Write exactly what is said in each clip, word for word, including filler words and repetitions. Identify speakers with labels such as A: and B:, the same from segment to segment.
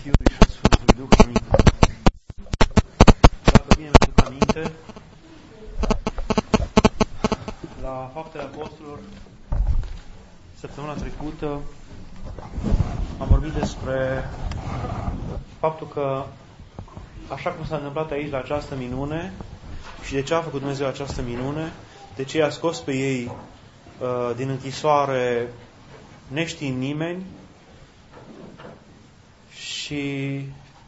A: Fiului și a Sfântului Duh. Amin. Dacă bine mi-aduc aminte, la Faptele Apostolilor, săptămâna trecută, am vorbit despre faptul că, așa cum s-a întâmplat aici la această minune, și de ce a făcut Dumnezeu această minune, de ce i-a scos pe ei uh, din închisoare neștiind nimeni, și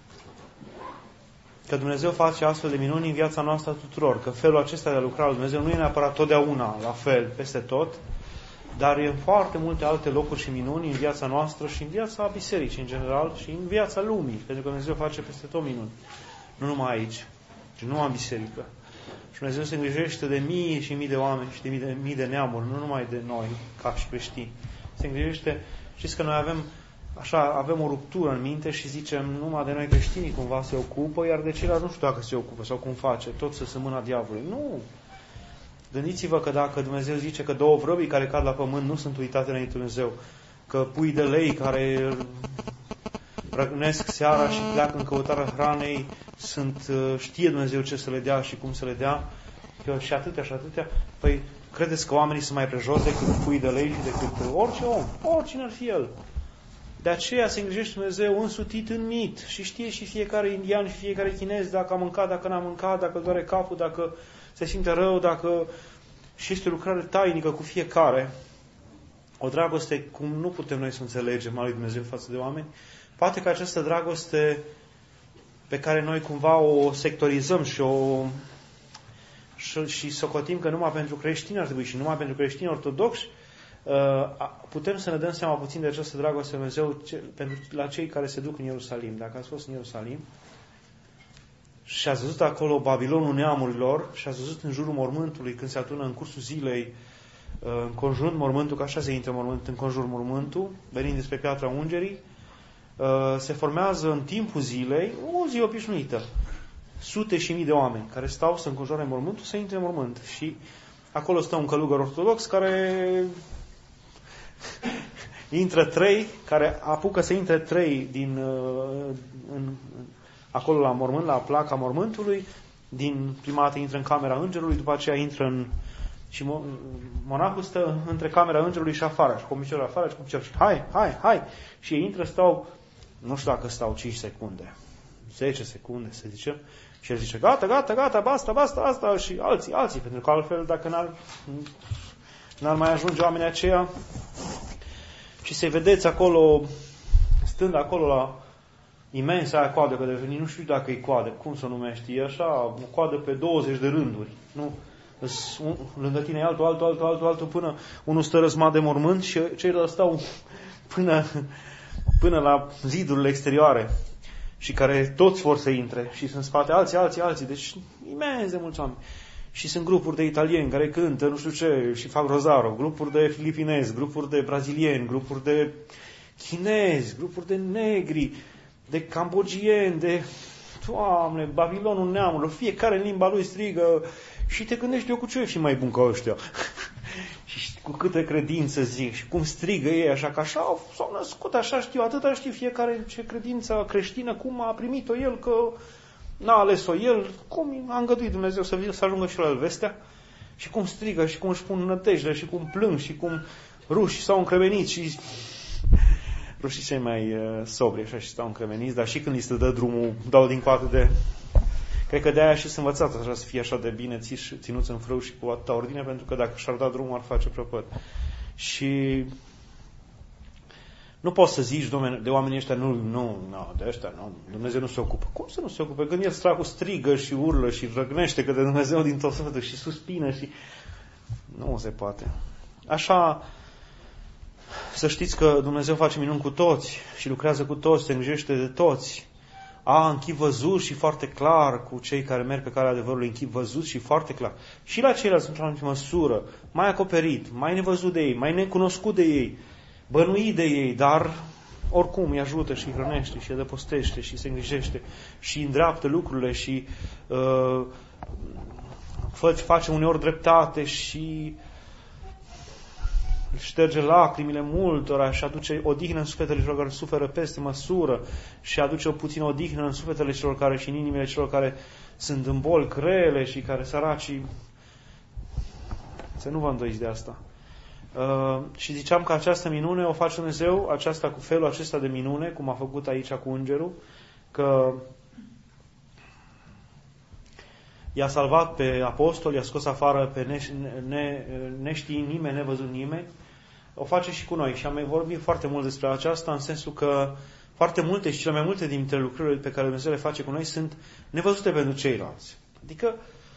A: că Dumnezeu face astfel de minuni în viața noastră tuturor, că felul acesta de a lucra lui Dumnezeu nu e neapărat totdeauna la fel, peste tot, dar e în foarte multe alte locuri și minuni în viața noastră și în viața bisericii în general și în viața lumii, pentru că Dumnezeu face peste tot minuni. Nu numai aici, ci numai în biserică. Și Dumnezeu se îngrijește de mii și mii de oameni și de mii de, mii de neamuri, nu numai de noi, ca și creștini. Se îngrijește, știți că noi avem Așa, avem o ruptură în minte și zicem, numai de noi creștinii cumva se ocupă, iar de ceilalți nu știu dacă se ocupă sau cum face, tot să se mâna diavolului. Nu! Gândiți-vă că dacă Dumnezeu zice că două vrăbii care cad la pământ nu sunt uitate înainte Dumnezeu, că pui de lei care răgnesc seara și pleacă în căutarea hranei, sunt, știe Dumnezeu ce să le dea și cum să le dea, că și atâtea și atâtea, păi credeți că oamenii sunt mai prejos decât pui de lei și decât orice om, oricine ar fi el. De aceea se îngrijește Dumnezeu însutit în mit și știe și fiecare indian și fiecare chinez dacă a mâncat, dacă n-a mâncat, dacă doare capul, dacă se simte rău, dacă... Și este o lucrare tainică cu fiecare. O dragoste cum nu putem noi să înțelegem a lui Dumnezeu față de oameni. Poate că această dragoste pe care noi cumva o sectorizăm și o și, și socotim că numai pentru creștini ar trebui și numai pentru creștini ortodoxi, putem să ne dăm seama puțin de această dragoste de Dumnezeu pentru la cei care se duc în Ierusalim. Dacă ați fost în Ierusalim și ați văzut acolo Babilonul neamurilor și ați văzut în jurul mormântului când se adună în cursul zilei înconjurând mormântul, că așa se intră mormânt, înconjur mormântul, venind despre Piatra Ungerii, se formează în timpul zilei o zi obișnuită. Sute și mii de oameni care stau să înconjoare mormântul, să intre în mormânt. Și acolo stă un călugăr ortodox care intră trei, care apucă să intre trei din, în, acolo la mormânt, la placa mormântului, din prima dată intră în camera îngerului, după aceea intră în... și monahul stă între camera îngerului și afară, și cu piciorul afară și cu piciorul și hai, hai, hai! Și ei intră, stau, nu știu dacă stau cinci secunde, zece secunde, să zicem, și el zice, gata, gata, gata, basta, basta, asta, și alții, alții, pentru că altfel, dacă n-ar, n-ar mai ajunge oamenii aceia, și să-i vedeți acolo, stând acolo la imensa aia coadă, că de nu știu dacă e coadă, cum să o numești, e așa, o coadă pe douăzeci de rânduri, nu? Lângă tine e altul, altul, altul, altul, altul, până unul stă răsmat de mormânt și ceilalți stau până, până la zidurile exterioare și care toți vor să intre și sunt în spate alții, alții, alții, deci imens de mulți oameni. Și sunt grupuri de italieni care cântă, nu știu ce, și fac rozaro, grupuri de filipinezi, grupuri de brazilieni, grupuri de chinezi, grupuri de negri, de cambogieni, de, Doamne, Babilonul neamurilor, fiecare în limba lui strigă și te gândești, eu cu ce fi mai bun ca ăștia? Și cu câtă credință zic și cum strigă ei, așa că așa s-au născut, așa știu, atâta știu fiecare ce credință creștină, cum a primit-o el, că n-a ales-o el, cum a îngăduit Dumnezeu să, să ajungă și la el vestea, și cum strigă, și cum își pun nădejdele, și cum plâng, și cum rușii s-au încremenit, și rușii cei mai uh, sobri, așa, și stau încremeniți, dar și când li se dă drumul, dau din coate de... Cred că de-aia și sunt învățat așa, să fie așa de bine ținuți în frâu și cu atâta ordine, pentru că dacă și-ar da drumul, ar face prăpăd. Și nu poți să zici de oamenii ăștia, nu, nu, nu, de ăștia, nu, Dumnezeu nu se ocupă. Cum să nu se ocupe? Când el stracul strigă și urlă și răgnește către Dumnezeu din tot sfântul și suspină și... Nu se poate. Așa, să știți că Dumnezeu face minuni cu toți și lucrează cu toți, se îngrijește de toți. A, în chip văzut și foarte clar cu cei care merg pe calea adevărului, în chip văzut și foarte clar. Și la ceilalți, într-o anumită măsură, mai acoperit, mai nevăzut de ei, mai necunoscut de ei, bănuit de ei, dar oricum îi ajută și îi hrănește și îi adăpostește și se îngrijește și îndreaptă lucrurile și uh, face uneori dreptate și șterge lacrimile multora și aduce odihnă în sufletele celor care suferă peste măsură și aduce o puțină odihnă în sufletele celor care și în inimile celor care sunt în boli grele și care săracii. Să nu vă îndoiți de asta. Uh, și ziceam că această minune o face Dumnezeu, aceasta cu felul acesta de minune, cum a făcut aici cu îngerul, că i-a salvat pe apostol, i-a scos afară pe ne, ne, neștiind nimeni, nevăzut nimeni. O face și cu noi. Și am vorbit foarte mult despre aceasta, în sensul că foarte multe și cele mai multe dintre lucrurile pe care Dumnezeu le face cu noi sunt nevăzute pentru ceilalți. Adică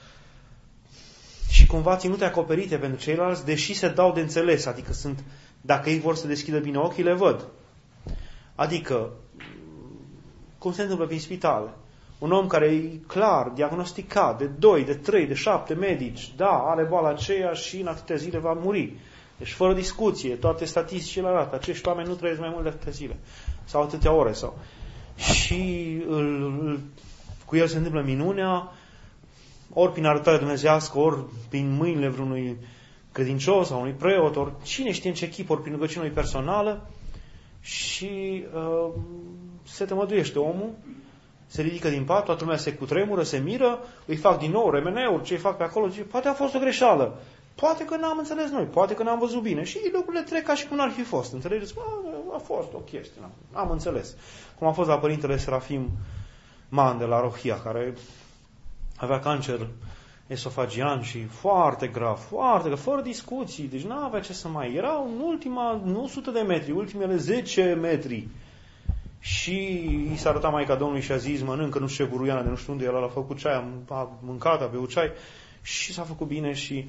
A: și cumva ținute acoperite pentru ceilalți, deși se dau de înțeles. Adică sunt, dacă ei vor să deschidă bine ochii, le văd. Adică, cum se întâmplă prin spitale. Un om care e clar diagnosticat de doi, de trei, de șapte medici, da, are boala aceea și în atâtea zile va muri. Deci fără discuție, toate statisticile arată, acești oameni nu trăiesc mai mult de atâtea zile sau atâtea ore. Sau. Și îl, îl, cu el se întâmplă minunea, ori prin arătare dumnezeiască, ori prin mâinile vreunui credincios sau unui preot, ori cine știe în ce chip, ori prin rugăciunea lui personală, și uh, se tămăduiește omul, se ridică din pat, toată lumea se cutremură, se miră, îi fac din nou remeneuri, ce îi fac pe acolo, zice, poate a fost o greșeală, poate că n-am înțeles noi, poate că n-am văzut bine, și lucrurile trec ca și cum n-ar fi fost, înțelegeți? A, a fost o chestie, n-am înțeles. Cum a fost la părintele Serafim Man de la Rohia, care avea cancer esofagian și foarte grav, foarte grav, fără discuții, deci n-avea ce să mai, era în ultima, nu o sută de metri, ultimele zece metri. Și i s-a arătat Maica Domnului și a zis, mănâncă, nu știu ce, buruiana de nu știu unde, el a făcut ceai, a mâncat, a beut ceai și s-a făcut bine și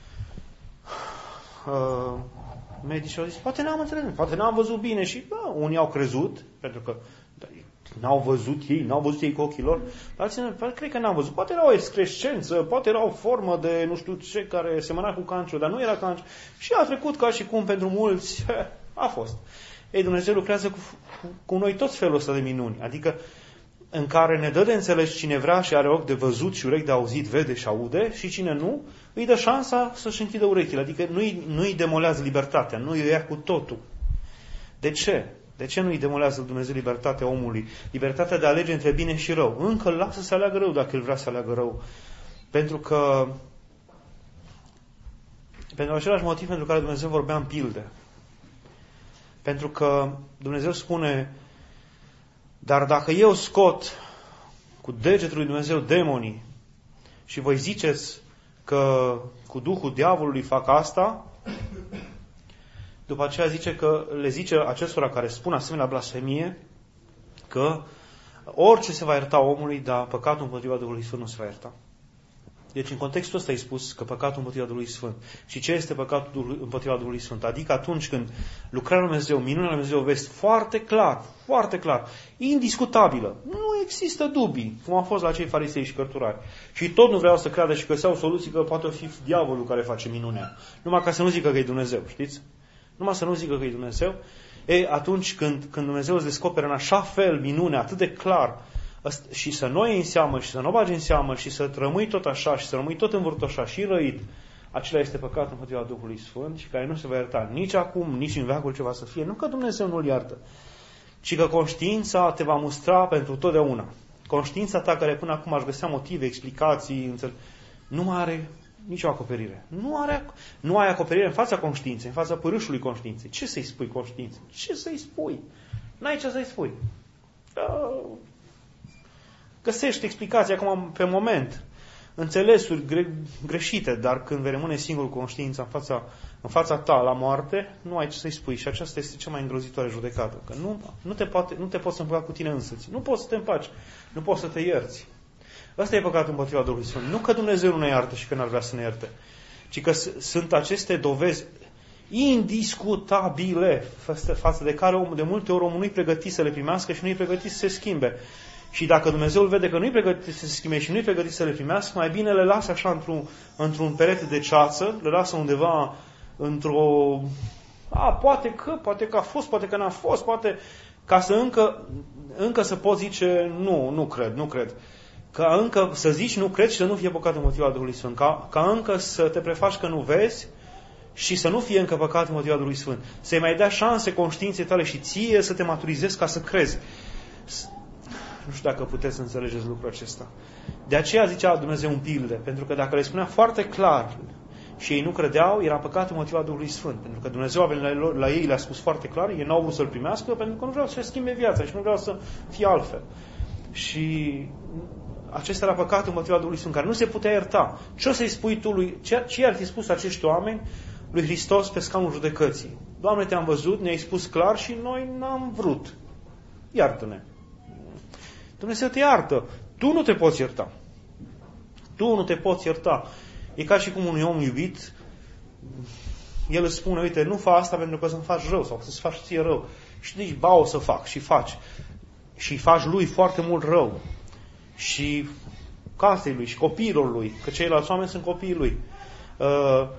A: uh, medicii au zis, poate n-am înțeles, poate n-am văzut bine și da, unii au crezut, pentru că da, n-au văzut ei, n-au văzut ei cu ochii lor, dar alții cred că n-am văzut, poate era o excrescență, poate era o formă de nu știu ce care semăna cu cancerul, dar nu era cancer și a trecut ca și cum pentru mulți a fost. Ei, Dumnezeu lucrează cu, cu, cu noi toți felul ăsta de minuni, adică în care ne dă de înțeles cine vrea și are ochi de văzut și urechi de auzit, vede și aude, și cine nu, îi dă șansa să-și închidă urechile, adică nu-i, nu-i demolează libertatea, nu-i ia cu totul. De ce? De ce nu-i demolează Dumnezeu libertatea omului? Libertatea de a alege între bine și rău. Încă îl lasă să aleagă rău dacă el vrea să aleagă rău. Pentru că pentru același motiv pentru care Dumnezeu vorbea în pilde. Pentru că Dumnezeu spune, dar dacă eu scot cu degetul lui Dumnezeu demonii și voi ziceți că cu Duhul diavolului fac asta, după aceea zice că le zice acestora care spun asemenea blasfemie că orice se va ierta omului, dar păcatul împotriva Duhului Sfânt nu se va ierta. Deci în contextul ăsta e spus că păcatul împotriva Duhului Sfânt. Și ce este păcatul împotriva Duhului Sfânt? Adică atunci când lucrarea lui Dumnezeu, minunea lui Dumnezeu, vezi foarte clar, foarte clar, indiscutabilă, nu există dubii, cum a fost la cei farisei și cărturari. Și tot nu vreau să creadă și găseau soluții că poate fi diavolul care face minunea. Numai ca să nu zică că e Dumnezeu, știți? Numai să nu zică că e Dumnezeu. Ei, atunci când, când Dumnezeu îți descoperă în așa fel minunea, atât de clar, și să nu o iei în seamă și să nu o bagi în seamă și să rămâi tot așa și să rămâi tot învârtoșa și răit, acela este păcatul împotriva Duhului Sfânt și care nu se va ierta nici acum, nici în veacul ce va să fie. Nu că Dumnezeu nu-l iartă, ci că conștiința te va mustra pentru totdeauna. Conștiința ta care până acum aș găsea motive, explicații, înțeleg, nu mai are nicio acoperire. Nu, are, nu ai acoperire în fața conștiinței, în fața pârâșului conștiinței. Ce să-i spui conștiinței? Ce să-i spui? N-ai ce să-i spui. Găsești explicații acum pe moment, înțelesuri gre- greșite, dar când vei rămâne singur cu conștiința în fața, în fața ta la moarte, nu ai ce să-i spui. Și aceasta este cea mai îngrozitoare judecată. Că nu, nu, te poate, nu te poți să împaci cu tine însăți. Nu poți să te împaci. Nu poți să te ierți. Ăsta e păcatul împotriva Duhului Sfânt. Nu că Dumnezeu nu ne iartă și că n-ar vrea să ne ierte, ci că sunt aceste dovezi indiscutabile față de care de multe ori omul nu-i pregătit să le primească și nu-i pregătit să se schimbe. Și dacă Dumnezeu îl vede că nu-i pregătit să se schimbe și nu-i pregătit să le primească, mai bine le lasă așa într-un, într-un perete de ceață, le lasă undeva într-o... A, poate că, poate că a fost, poate că n-a fost, poate... Ca să încă, încă să poți zice, nu, nu cred, nu cred. Ca încă să zici nu cred și să nu fie păcat împotriva Duhului Sfânt. Ca, ca încă să te prefaci că nu vezi și să nu fie încă păcat motivat Duhului Sfânt. Să-i mai dea șanse conștiinței tale și ție să te maturizezi ca să crezi. Nu știu dacă puteți să înțelegeți lucrul acesta. De aceea zicea Dumnezeu în pilde, pentru că dacă le spunea foarte clar și ei nu credeau, era păcat motivat Duhului Sfânt. Pentru că Dumnezeu a venit la, la ei, le-a spus foarte clar, ei n-au vrut să-L primească, pentru că nu vreau să-și schimbe viața și nu vreau să fie altfel. Și acesta era păcatul motivat Duhului Sfânt, care nu se putea ierta. Ce o să-i spui tu lui, ce, ce i-ar fi spus acești oameni lui Hristos pe scaunul judecății? Doamne, te-am văzut, ne-ai spus clar și noi n-am vrut. Iartă-ne. Dumnezeu te iartă. Tu nu te poți ierta. Tu nu te poți ierta. E ca și cum unui om iubit, el îți spune, uite, nu fă asta pentru că să-mi faci rău sau să-ți faci ție rău. Și tu zici, ba, o să fac și faci. Și faci lui foarte mult rău. Și casei lui și copiilor lui, că ceilalți oameni sunt copiii lui. Uh,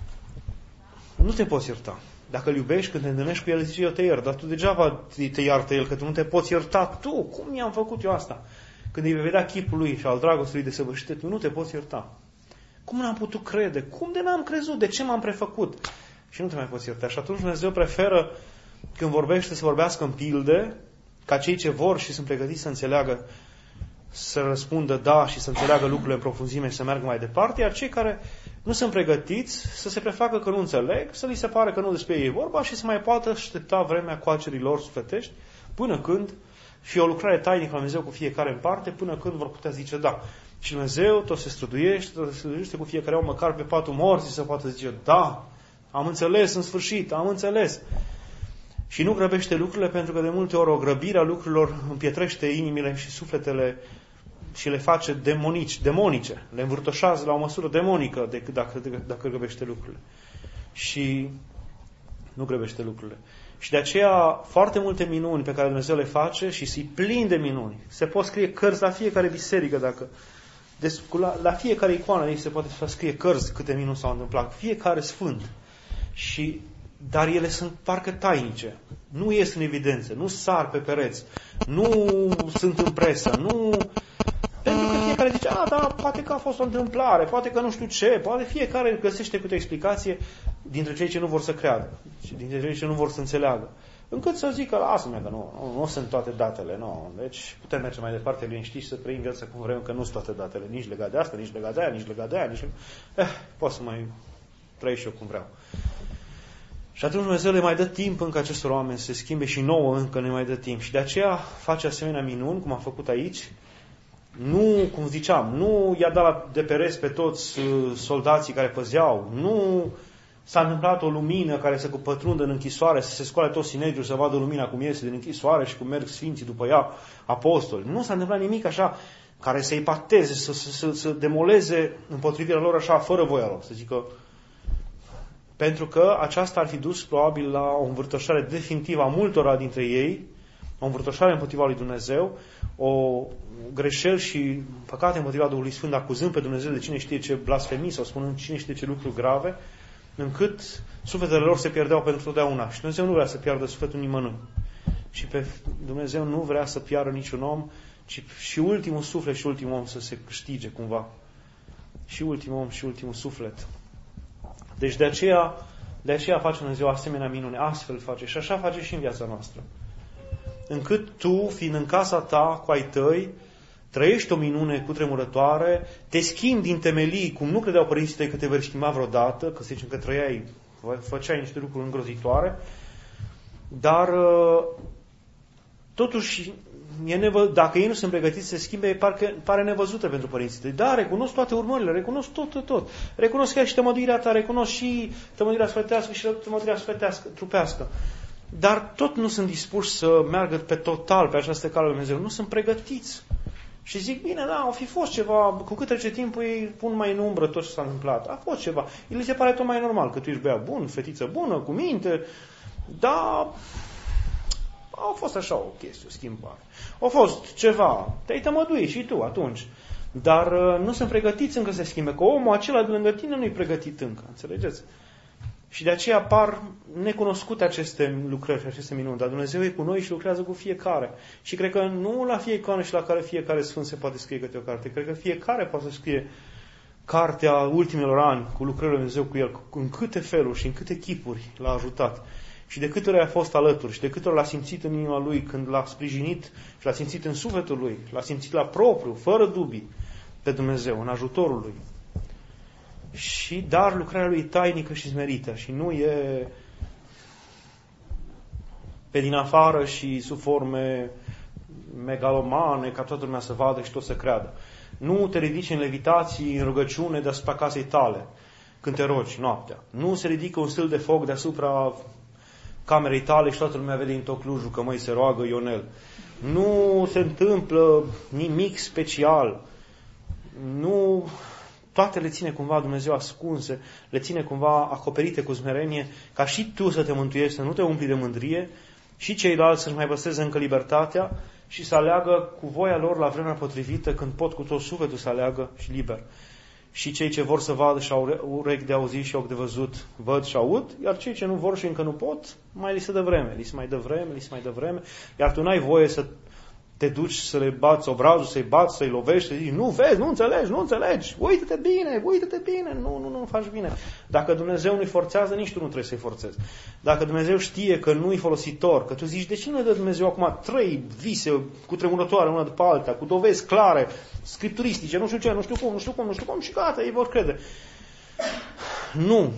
A: nu te poți ierta. Dacă îl iubești, când te întâlnești cu el, zice, eu te iert, dar tu degeaba te iartă el, că tu nu te poți ierta. Tu, cum i-am făcut eu asta? Când îi vei vedea chipul lui și al dragostei lui desăvârșite, tu nu te poți ierta. Cum n-am putut crede? Cum de n-am crezut? De ce m-am prefăcut? Și nu te mai poți ierta. Și atunci Dumnezeu preferă, când vorbește, să vorbească în pilde, ca cei ce vor și sunt pregătiți să înțeleagă, să răspundă da și să înțeleagă lucrurile în profunzime și să meargă mai departe, iar cei care nu sunt pregătiți să se prefacă că nu înțeleg, să li se pare că nu despre ei e vorba și să mai poată aștepta vremea coacerii lor sufletești până când, și o lucrare tainică la Dumnezeu cu fiecare în parte, până când vor putea zice da. Și Dumnezeu tot se străduiește, tot se străduiește cu fiecare om, măcar pe patul morții, să poată zice da, am înțeles în sfârșit, am înțeles. Și nu grăbește lucrurile, pentru că de multe ori o grăbire a lucrurilor împietrește inimile și sufletele și le face demonici, demonice. Le învârtoșează la o măsură demonică decât dacă, dacă grăbește lucrurile. Și nu grăbește lucrurile. Și de aceea foarte multe minuni pe care Dumnezeu le face și se plin de minuni. Se pot scrie cărți la fiecare biserică, dacă la, la fiecare icoană aici se poate scrie cărți câte minuni s-au întâmplat. Fiecare sfânt. Și dar ele sunt parcă tainice. Nu ies în evidență, nu sar pe pereți, nu sunt în presă, nu... Pentru că fiecare zice, a, da, poate că a fost o întâmplare, poate că nu știu ce, poate fiecare găsește câte o explicație dintre cei ce nu vor să creadă și dintre cei ce nu vor să înțeleagă. Încât să zică, lasă-mă, că nu, nu, nu sunt toate datele, nu. Deci putem merge mai departe, liniștiți, să trăim viața cum vrem, că nu sunt toate datele, nici legat de asta, nici legat de aia, nici legat de aia, nici... Eh, pot să mai trăiesc și eu cum vreau. Și atunci Dumnezeu le mai dă timp încă acestor oameni să se schimbe și nouă încă ne mai dă timp. Și de aceea face asemenea minuni, cum a făcut aici. Nu, cum ziceam, nu i-a dat la de pereți pe toți soldații care păzeau. Nu s-a întâmplat o lumină care să pătrundă în închisoare, să se scoale tot Sinedriul, să vadă lumina cum iese din închisoare și cum merg sfinții după ea, apostoli. Nu s-a întâmplat nimic așa care să-i pateze, să, să, să, să demoleze împotrivirea lor așa, fără voia lor, să zică. Pentru că aceasta ar fi dus probabil la o învârtoșare definitivă a multora dintre ei, o învârtoșare împotriva lui Dumnezeu, o greșeli și păcate împotriva Duhului Sfânt, acuzând pe Dumnezeu de cine știe ce blasfemii sau spunând cine știe ce lucruri grave, încât sufletele lor se pierdeau pentru totdeauna. Și Dumnezeu nu vrea să piardă sufletul nimănui. Și pe Dumnezeu nu vrea să piardă niciun om, ci și ultimul suflet și ultimul om să se câștige cumva. Și ultimul om și ultimul suflet. Deci de aceea, de aceea face Dumnezeu asemenea minune, astfel face și așa face și în viața noastră. Încât tu, fiind în casa ta, cu ai tăi, trăiești o minune cutremurătoare, te schimbi din temelii, cum nu credeau părinții tăi că te vei schimba vreodată, că să zicem că trăiai, făceai niște lucruri îngrozitoare, dar totuși, e nevă, dacă ei nu sunt pregătiți să se schimbe, parcă, pare nevăzută pentru părinții tăi. Da, recunosc toate urmările, recunosc tot, tot, tot. Recunosc chiar și tămăduirea ta, recunosc și tămăduirea sfătească și tămăduirea sfătească, trupească. Dar tot nu sunt dispuși să meargă pe total pe această cale lui Dumnezeu. Nu sunt pregătiți. Și zic, bine, da, au fi fost ceva, cu cât trece timpul ei pun mai în umbră tot ce s-a întâmplat. A fost ceva. El li se pare tot mai normal, că tu ești băiat bun, fetiță bună, cu minte, dar a fost așa o chestie, o schimbare. A fost ceva, te-ai tămăduit și tu atunci. Dar uh, nu sunt pregătiți încă să se schimbe, că omul acela de lângă tine nu-i pregătit încă, înțelegeți? Și de aceea apar necunoscute aceste lucrări și aceste minuni. Dar Dumnezeu e cu noi și lucrează cu fiecare. Și cred că nu la fiecare și la care fiecare sfânt se poate scrie câte o carte. Cred că fiecare poate să scrie cartea ultimilor ani cu lucrările lui Dumnezeu cu el, în câte feluri și în câte chipuri l-a ajutat. Și de câte ori a fost alături și de câte ori l-a simțit în inima lui când l-a sprijinit și l-a simțit în sufletul lui, l-a simțit la propriu, fără dubii, pe Dumnezeu, în ajutorul lui. Și dar lucrarea lui e tainică și smerită și nu e pe din afară și sub forme megalomane ca toată lumea să vadă și tot să creadă. Nu te ridici în levitații, în rugăciune deasupra casei tale când te rogi noaptea. Nu se ridică un stâlp de foc deasupra camerei tale și toată lumea vede în toclujul că măi se roagă Ionel. Nu se întâmplă nimic special. Nu, toate le ține cumva Dumnezeu ascunse, le ține cumva acoperite cu smerenie, ca și tu să te mântuiești, să nu te umpli de mândrie, și ceilalți să-și mai păstreze încă libertatea și să aleagă cu voia lor la vremea potrivită, când pot cu tot sufletul să aleagă și liber. Și cei ce vor să vadă și au urechi de auzit și ochi de văzut, văd și aud, iar cei ce nu vor și încă nu pot, mai li se dă vreme, li se mai dă vreme, li se mai dă vreme, iar tu n-ai voie să te duci să le bați obrazul, să-i bați, să-i lovești, să zici, nu vezi, nu înțelegi, nu înțelegi, uită-te bine, uită-te bine, nu, nu, nu faci bine. Dacă Dumnezeu nu-i forțează, nici tu nu trebuie să-i forțezi. Dacă Dumnezeu știe că nu-i folositor, că tu zici, de ce nu dă Dumnezeu acum trei vise cu tremurătoare una după alta, cu dovezi clare, scripturistice, nu știu ce, nu știu cum, nu știu cum, nu știu cum, și gata, ei vor crede. Nu.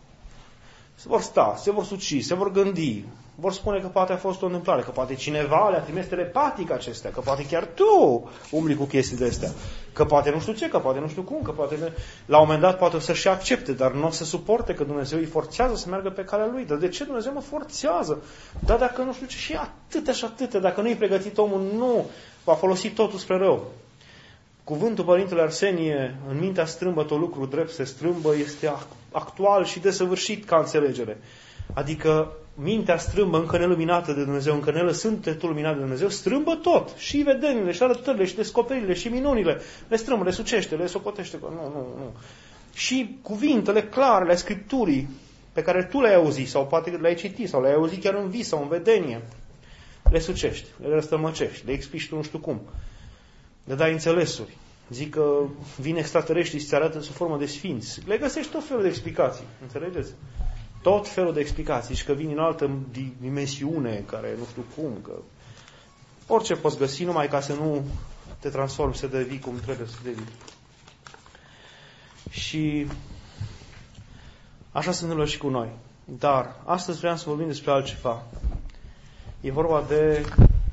A: Se vor sta, se vor suci, se vor gândi, vor spune că poate a fost o întâmplare, că poate cineva le-a trimis telepatic acestea, că poate chiar tu umbli cu chestii de astea, că poate nu știu ce, că poate nu știu cum, că poate la un moment dat poate o să-și accepte, dar nu o să suporte că Dumnezeu îi forțează să meargă pe calea lui. Dar de ce Dumnezeu mă forțează? Dar dacă nu știu ce, și atâtea și atâtea, dacă nu-i pregătit omul, nu va folosi totul spre rău. Cuvântul Părintele Arsenie, în mintea strâmbă tot lucru drept se strâmbă, este actual și desăvârșit ca înțelegere. Adică mintea strâmbă, încă neluminată de Dumnezeu, încă nelăsând tu luminat de Dumnezeu, strâmbă tot. Și vedenile, și arătările, și descoperirile, și minunile. Le strâmbă, le sucește, le socotește. Nu, nu, nu. Și cuvintele clare ale Scripturii, pe care tu le-ai auzit, sau poate le-ai citit, sau le-ai auzit chiar în vis sau în vedenie, le sucești, le răstălmăcești, le explici tu nu știu cum. Le dai înțelesuri. Zic că vin extraterestri și ți arată sub formă de sfinți. Le găsești tot felul de explicații. Înțelegeți? Tot felul de explicații. Și că vin în altă dimensiune, care nu știu cum. Că orice poți găsi, numai ca să nu te transformi, să devii cum trebuie să devii. Și așa se întâmplă și cu noi. Dar astăzi vreau să vorbim despre altceva. E vorba de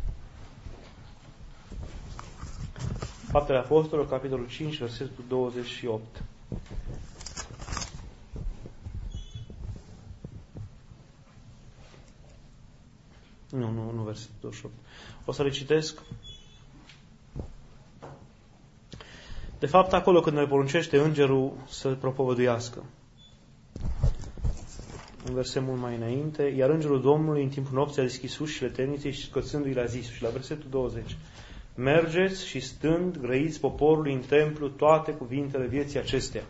A: Faptele Apostolilor, capitolul cinci, versetul douăzeci și opt. Nu, nu, nu versetul douăzeci și opt. O să le citesc. De fapt, acolo când ne poruncește îngerul să propovăduiască. Un verset mult mai înainte. Iar îngerul Domnului în timpul nopții a deschis ușile temniței și scoțându-i le-a zis. Și la versetul douăzeci. Mergeți și stând, grăiți poporului în templu toate cuvintele vieții acesteia.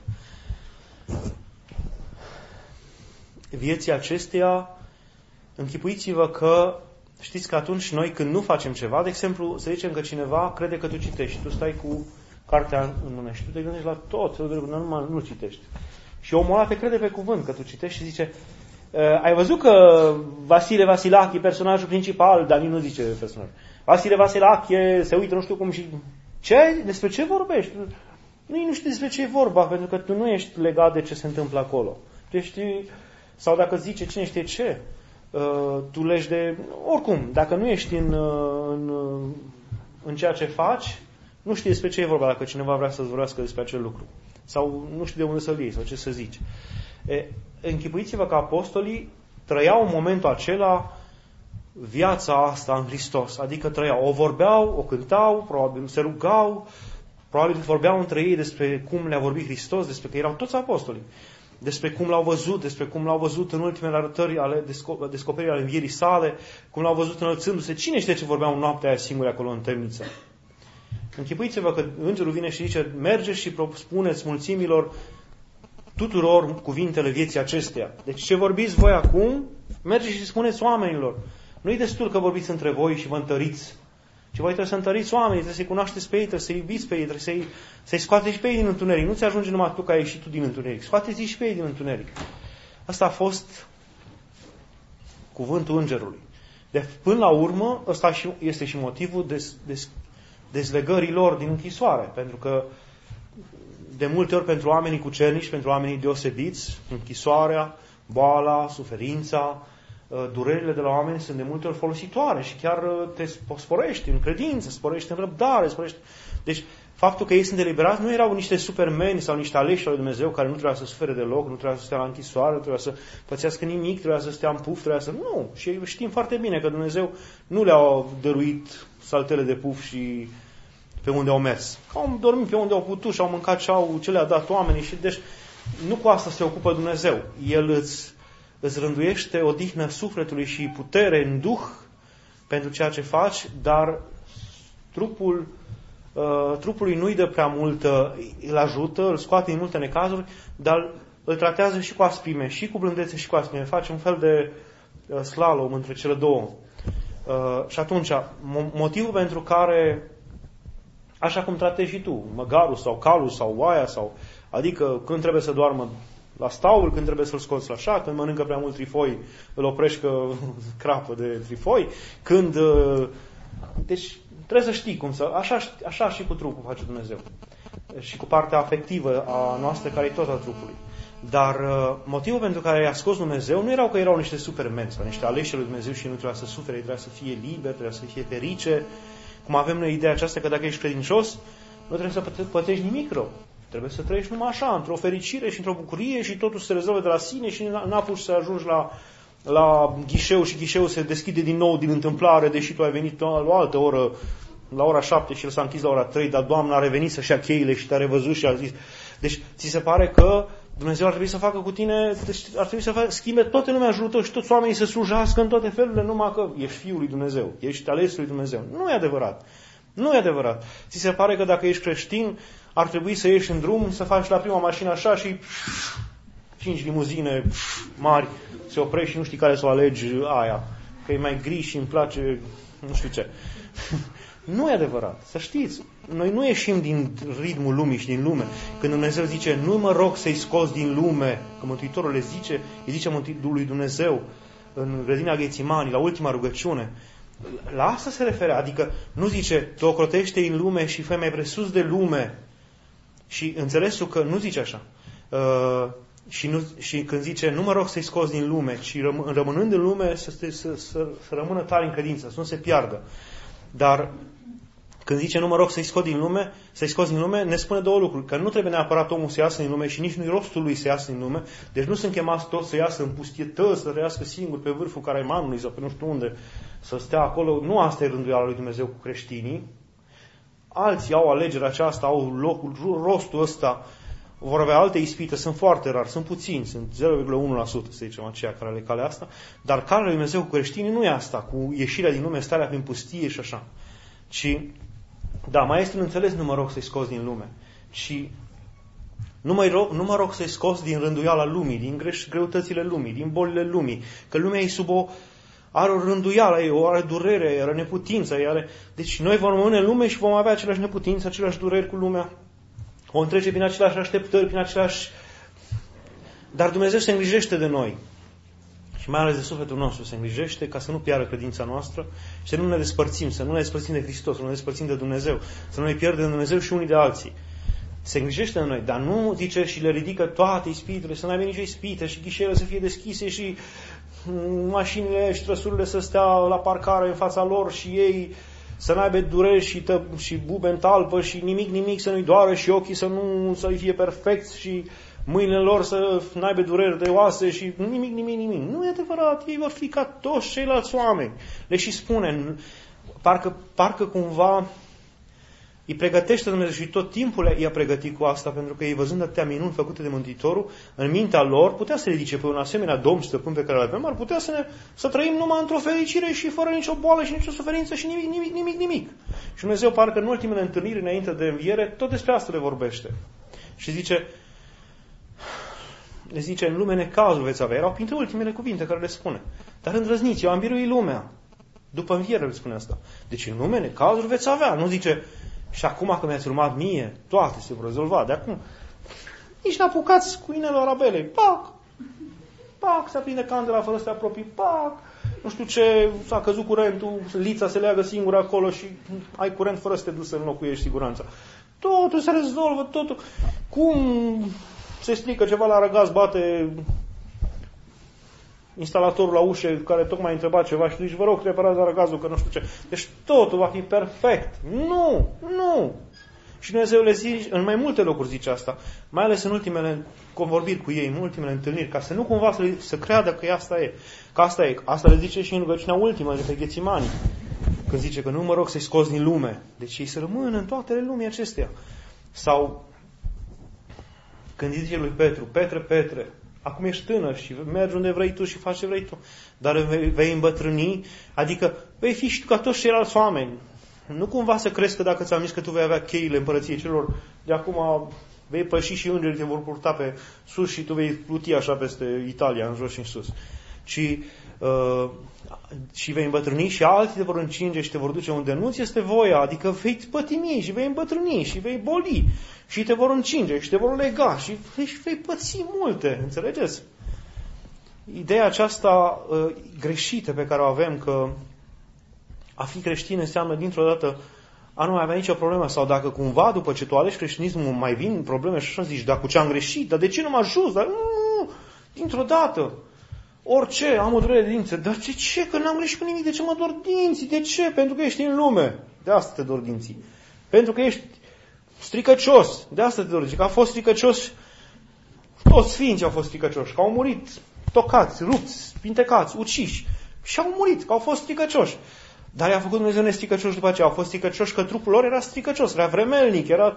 A: Vieții acesteia, închipuiți-vă că, știți că atunci noi când nu facem ceva, de exemplu, să zicem că cineva crede că tu citești, tu stai cu cartea în mână și tu te gândești la tot, nu, nu citești. Și omul ăla te crede pe cuvânt că tu citești și zice, ai văzut că Vasile Vasilache, personajul principal, dar nu zice personaj. Vasile Vasilache se uită nu știu cum și... Ce? Despre ce vorbești? Nu, nu știi despre ce e vorba, pentru că tu nu ești legat de ce se întâmplă acolo. Tu ești... Sau dacă zice cine știe ce, tu legi de... Oricum, dacă nu ești în, în, în ceea ce faci, nu știi despre ce e vorba dacă cineva vrea să-ți vorbească despre acel lucru. Sau nu știi de unde să-l iei sau ce să zici. E, închipuiți-vă că apostolii trăiau în momentul acela viața asta în Hristos. Adică trăiau, o vorbeau, o cântau, probabil se rugau, probabil vorbeau între ei despre cum le-a vorbit Hristos, despre că erau toți apostolii, despre cum l-au văzut, despre cum l-au văzut în ultimele arătări ale desco- descoperirii ale învierii sale, cum l-au văzut înălțându-se. Cine știe ce vorbeau noaptea aia singuri acolo în temniță? Închipuiți-vă că îngerul vine și zice, mergeți și spuneți mulțimilor tuturor cuvintele vieții acesteia. Deci ce vorbiți voi acum, mergeți și spuneți oamenilor. Nu-i destul că vorbiți între voi și vă întăriți Ci voi trebuie să întăriți oamenii, trebuie să-i cunoașteți pe ei, trebuie să-i iubiți pe ei, trebuie să-i, să-i scoateți pe ei din întuneric. Nu ți ajunge numai tu că ai ieșit tu din întuneric. Scoateți-i și pe ei din întuneric. Asta a fost cuvântul îngerului. De până la urmă, ăsta este și motivul des, des, dezlegării lor din închisoare. Pentru că de multe ori pentru oamenii cucernici, pentru oamenii deosebiți, închisoarea, boala, suferința, durerile de la oameni sunt de multe ori folositoare și chiar te sporești în credință, sporești în răbdare, sporești... Deci, faptul că ei sunt deliberați nu erau niște supermeni sau niște aleși al lui Dumnezeu care nu trebuia să sufere deloc, nu trebuia să stea la închisoare, nu trebuia să pățească nimic, trebuia să stea în puf, trebuia să... Nu! Și știm foarte bine că Dumnezeu nu le-a dăruit saltele de puf și pe unde au mers. Au dormit pe unde au putut și au mâncat ce, au, ce le-a dat oamenii și deci nu cu asta se ocupă Dumnezeu. El îți, îți rânduiește odihnă sufletului și putere în duh pentru ceea ce faci, dar trupul uh, trupului nu-i dă prea mult, îl ajută, îl scoate din multe necazuri, dar îl tratează și cu asprime, și cu blândețe și cu asprime. Face un fel de uh, slalom între cele două. Uh, și atunci, motivul pentru care, așa cum tratezi și tu, măgarul sau calul sau oaia, sau, adică când trebuie să doarmă la staul, când trebuie să-l scoți la așa, când mănâncă prea mult trifoi, îl oprești că crapă de trifoi, când... Uh, deci trebuie să știi cum să... Așa, așa și cu trupul face Dumnezeu. Și cu partea afectivă a noastră, care e tot a trupului. Dar uh, motivul pentru care i-a scos Dumnezeu nu erau că erau niște supermeni sau niște aleși lui Dumnezeu și nu trebuia să sufere, trebuia să fie liber, trebuia să fie ferice. Cum avem noi ideea aceasta că dacă ești credincios, nu trebuie să pătești nimic rău. Trebuie să trăiești numai așa, într-o fericire și într-o bucurie și totul se rezolvă de la sine și n-apuci să ajungi la, la ghișeu și ghișeul se deschide din nou din întâmplare, deși tu ai venit la o altă oră, la ora șapte și el s-a închis la ora trei, dar Doamna a revenit să-și ia cheile și te-a revăzut și a zis. Deci ți se pare că Dumnezeu ar trebui să facă cu tine, deci ar trebui să facă, schimbe toată lumea în jurul tău și toți oamenii să slujească în toate felurile, numai că ești Fiul lui Dumnezeu, ești ales lui Dumnezeu. Nu e adevărat. Nu e adevărat. Ți se pare că dacă ești creștin, ar trebui să ieși în drum, să faci la prima mașină așa și cinci limuzine mari, se oprești și nu știi care să o alegi aia, că e mai gri și îmi place nu știu ce. Nu e adevărat. Să știți, noi nu ieșim din ritmul lumii și din lume. Când Dumnezeu zice, nu mă rog să-i scos din lume, că Mântuitorul le zice, îi zice Mântuitorului Dumnezeu în grădina Ghețimani, la ultima rugăciune, la asta se referă. Adică nu zice, te ocrotește în lume și fă mai presus de lume. Și înțelesul că nu zice așa. Uh, și, nu, și când zice, nu mă rog să-i scos din lume, ci răm, rămânând în lume să, să, să, să rămână tare în credință, să nu se piardă. Dar când zice, nu mă rog să-i scot din lume, să-i scos din lume, ne spune două lucruri. Că nu trebuie neapărat omul să iasă din lume și nici nu-i rostul lui să iasă din lume. Deci nu sunt chemați toți să iasă în pustietăți, să trăiască singur pe vârful Caraimanului sau pe nu știu unde, să stea acolo. Nu asta e rânduiala lui Dumnezeu cu creștinii. Alții au alegerea aceasta, au locul, rostul ăsta, vor avea alte ispite, sunt foarte rari, sunt puțini, sunt zero virgulă unu la sută, să zicem, aceia care le calea asta, dar calea lui Dumnezeu cu creștinii nu e asta, cu ieșirea din lume, starea prin pustie și așa. Ci, da, mai este un înțeles, nu mă rog să-i scos din lume, ci nu mă rog, nu mă rog să-i scos din rânduiala lumii, din greș, greutățile lumii, din bolile lumii, că lumea e sub o are o rânduială, ei, o are durere, are neputință, are... Deci noi vom rămâne în lume și vom avea aceleași neputințe, aceleași dureri cu lumea. O întrece prin aceleași așteptări, prin aceleași... Dar Dumnezeu se îngrijește de noi. Și mai ales de sufletul nostru se îngrijește ca să nu piară credința noastră și să nu ne despărțim, să nu ne despărțim de Hristos, să nu ne despărțim de Dumnezeu, să nu ne pierdem de Dumnezeu și unii de alții. Se îngrijește de noi, dar nu zice și le ridică toate ispitele, să nu aibă nicio ispită și ghișele să fie deschise și mașinile și trăsurile să stea la parcare în fața lor și ei să n-aibă dureri și, tă, și bube în talpă și nimic, nimic să nu-i doară și ochii să nu să fie perfecți și mâinile lor să n-aibă dureri de oase și nimic, nimic, nimic. Nu e adevărat, ei vor fi ca toți ceilalți oameni. Le și spune, parcă, parcă cumva îi pregătește Dumnezeu și tot timpul i-a pregătit cu asta, pentru că ei văzând atâtea minuni făcute de Mântuitorul, în mintea lor putea să ridice pe un asemenea Domn stăpân pe care îl avem, ar putea să, ne, să trăim numai într-o fericire și fără nicio boală și nicio suferință și nimic, nimic, nimic, nimic. Și Dumnezeu parcă în ultimele întâlniri înainte de înviere, tot despre asta le vorbește. Și zice, le zice, în lume necazul veți avea. Erau printre ultimele cuvinte care le spune. Dar îndrăzniți, eu am biruit lumea. După înviere îl spune asta. Deci în lume necazuri veți avea. Nu zice, și acum că mi-ați urmat mie, toate se vor rezolva. De acum, nici n-apucați cu inelul arabelei. Pac! Pac! Se aprinde candela fără să te apropii. Pac! Nu știu ce, s-a căzut curentul, lița se leagă singură acolo și ai curent fără să te duci să înlocuiești siguranța. Totul se rezolvă, totul. Cum se strică ceva la răgaz, bate instalatorul la ușă care tocmai a întrebat ceva și tu zici, vă rog, reparați la răgazul, că nu știu ce. Deci totul va fi perfect. Nu, nu. Și Dumnezeu le zice, în mai multe locuri zice asta, mai ales în ultimele convorbiri cu ei, în ultimele întâlniri, ca să nu cumva să, să creadă că asta e. Că asta e. Asta le zice și în rugăciunea ultimă de pe Ghețimani. Când zice că nu mă rog să-i scoți din lume. Deci ei să rămână în toate lumii acestea. Sau când zice lui Petru, Petre, Petre, acum ești tânăr și mergi unde vrei tu și faci ce vrei tu. Dar vei, vei îmbătrâni, adică vei fi și tu ca toți ceilalți oameni. Nu cumva să crezi că dacă ți-am zis că tu vei avea cheile împărăției celor, de acum vei păși și îngerii te vor purta pe sus și tu vei pluti așa peste Italia, în jos și în sus. Ci, uh, și vei îmbătrâni și alții te vor încinge și te vor duce unde nu ți este voia, adică vei pătimi și vei îmbătrâni și vei boli și te vor încinge și te vor lega și vei, și vei păți multe, înțelegeți? Ideea aceasta uh, greșită pe care o avem, că a fi creștin înseamnă dintr-o dată a nu mai avea nicio problemă, sau dacă cumva după ce tu alegi creștinismul mai vin probleme și așa zici, dar cu ce am greșit, dar de ce nu m-a ajuns, dar nu, dintr-o dată, orice, am o durere de dinți, dar de ce, că n-am greșit cu nimic, de ce mă dor dinții, de ce, pentru că ești în lume, de asta te dor dinții, pentru că ești stricăcios, de asta te dor dinții, că a fost stricăcios, toți sfinții au fost stricăcioși, că au murit tocați, rupți, pintecați, uciși și au murit, că au fost stricăcioși. Dar i-a făcut Dumnezeu nestricăcioși după aceea. Au fost stricăcioși că trupul lor era stricăcios, era vremelnic, era...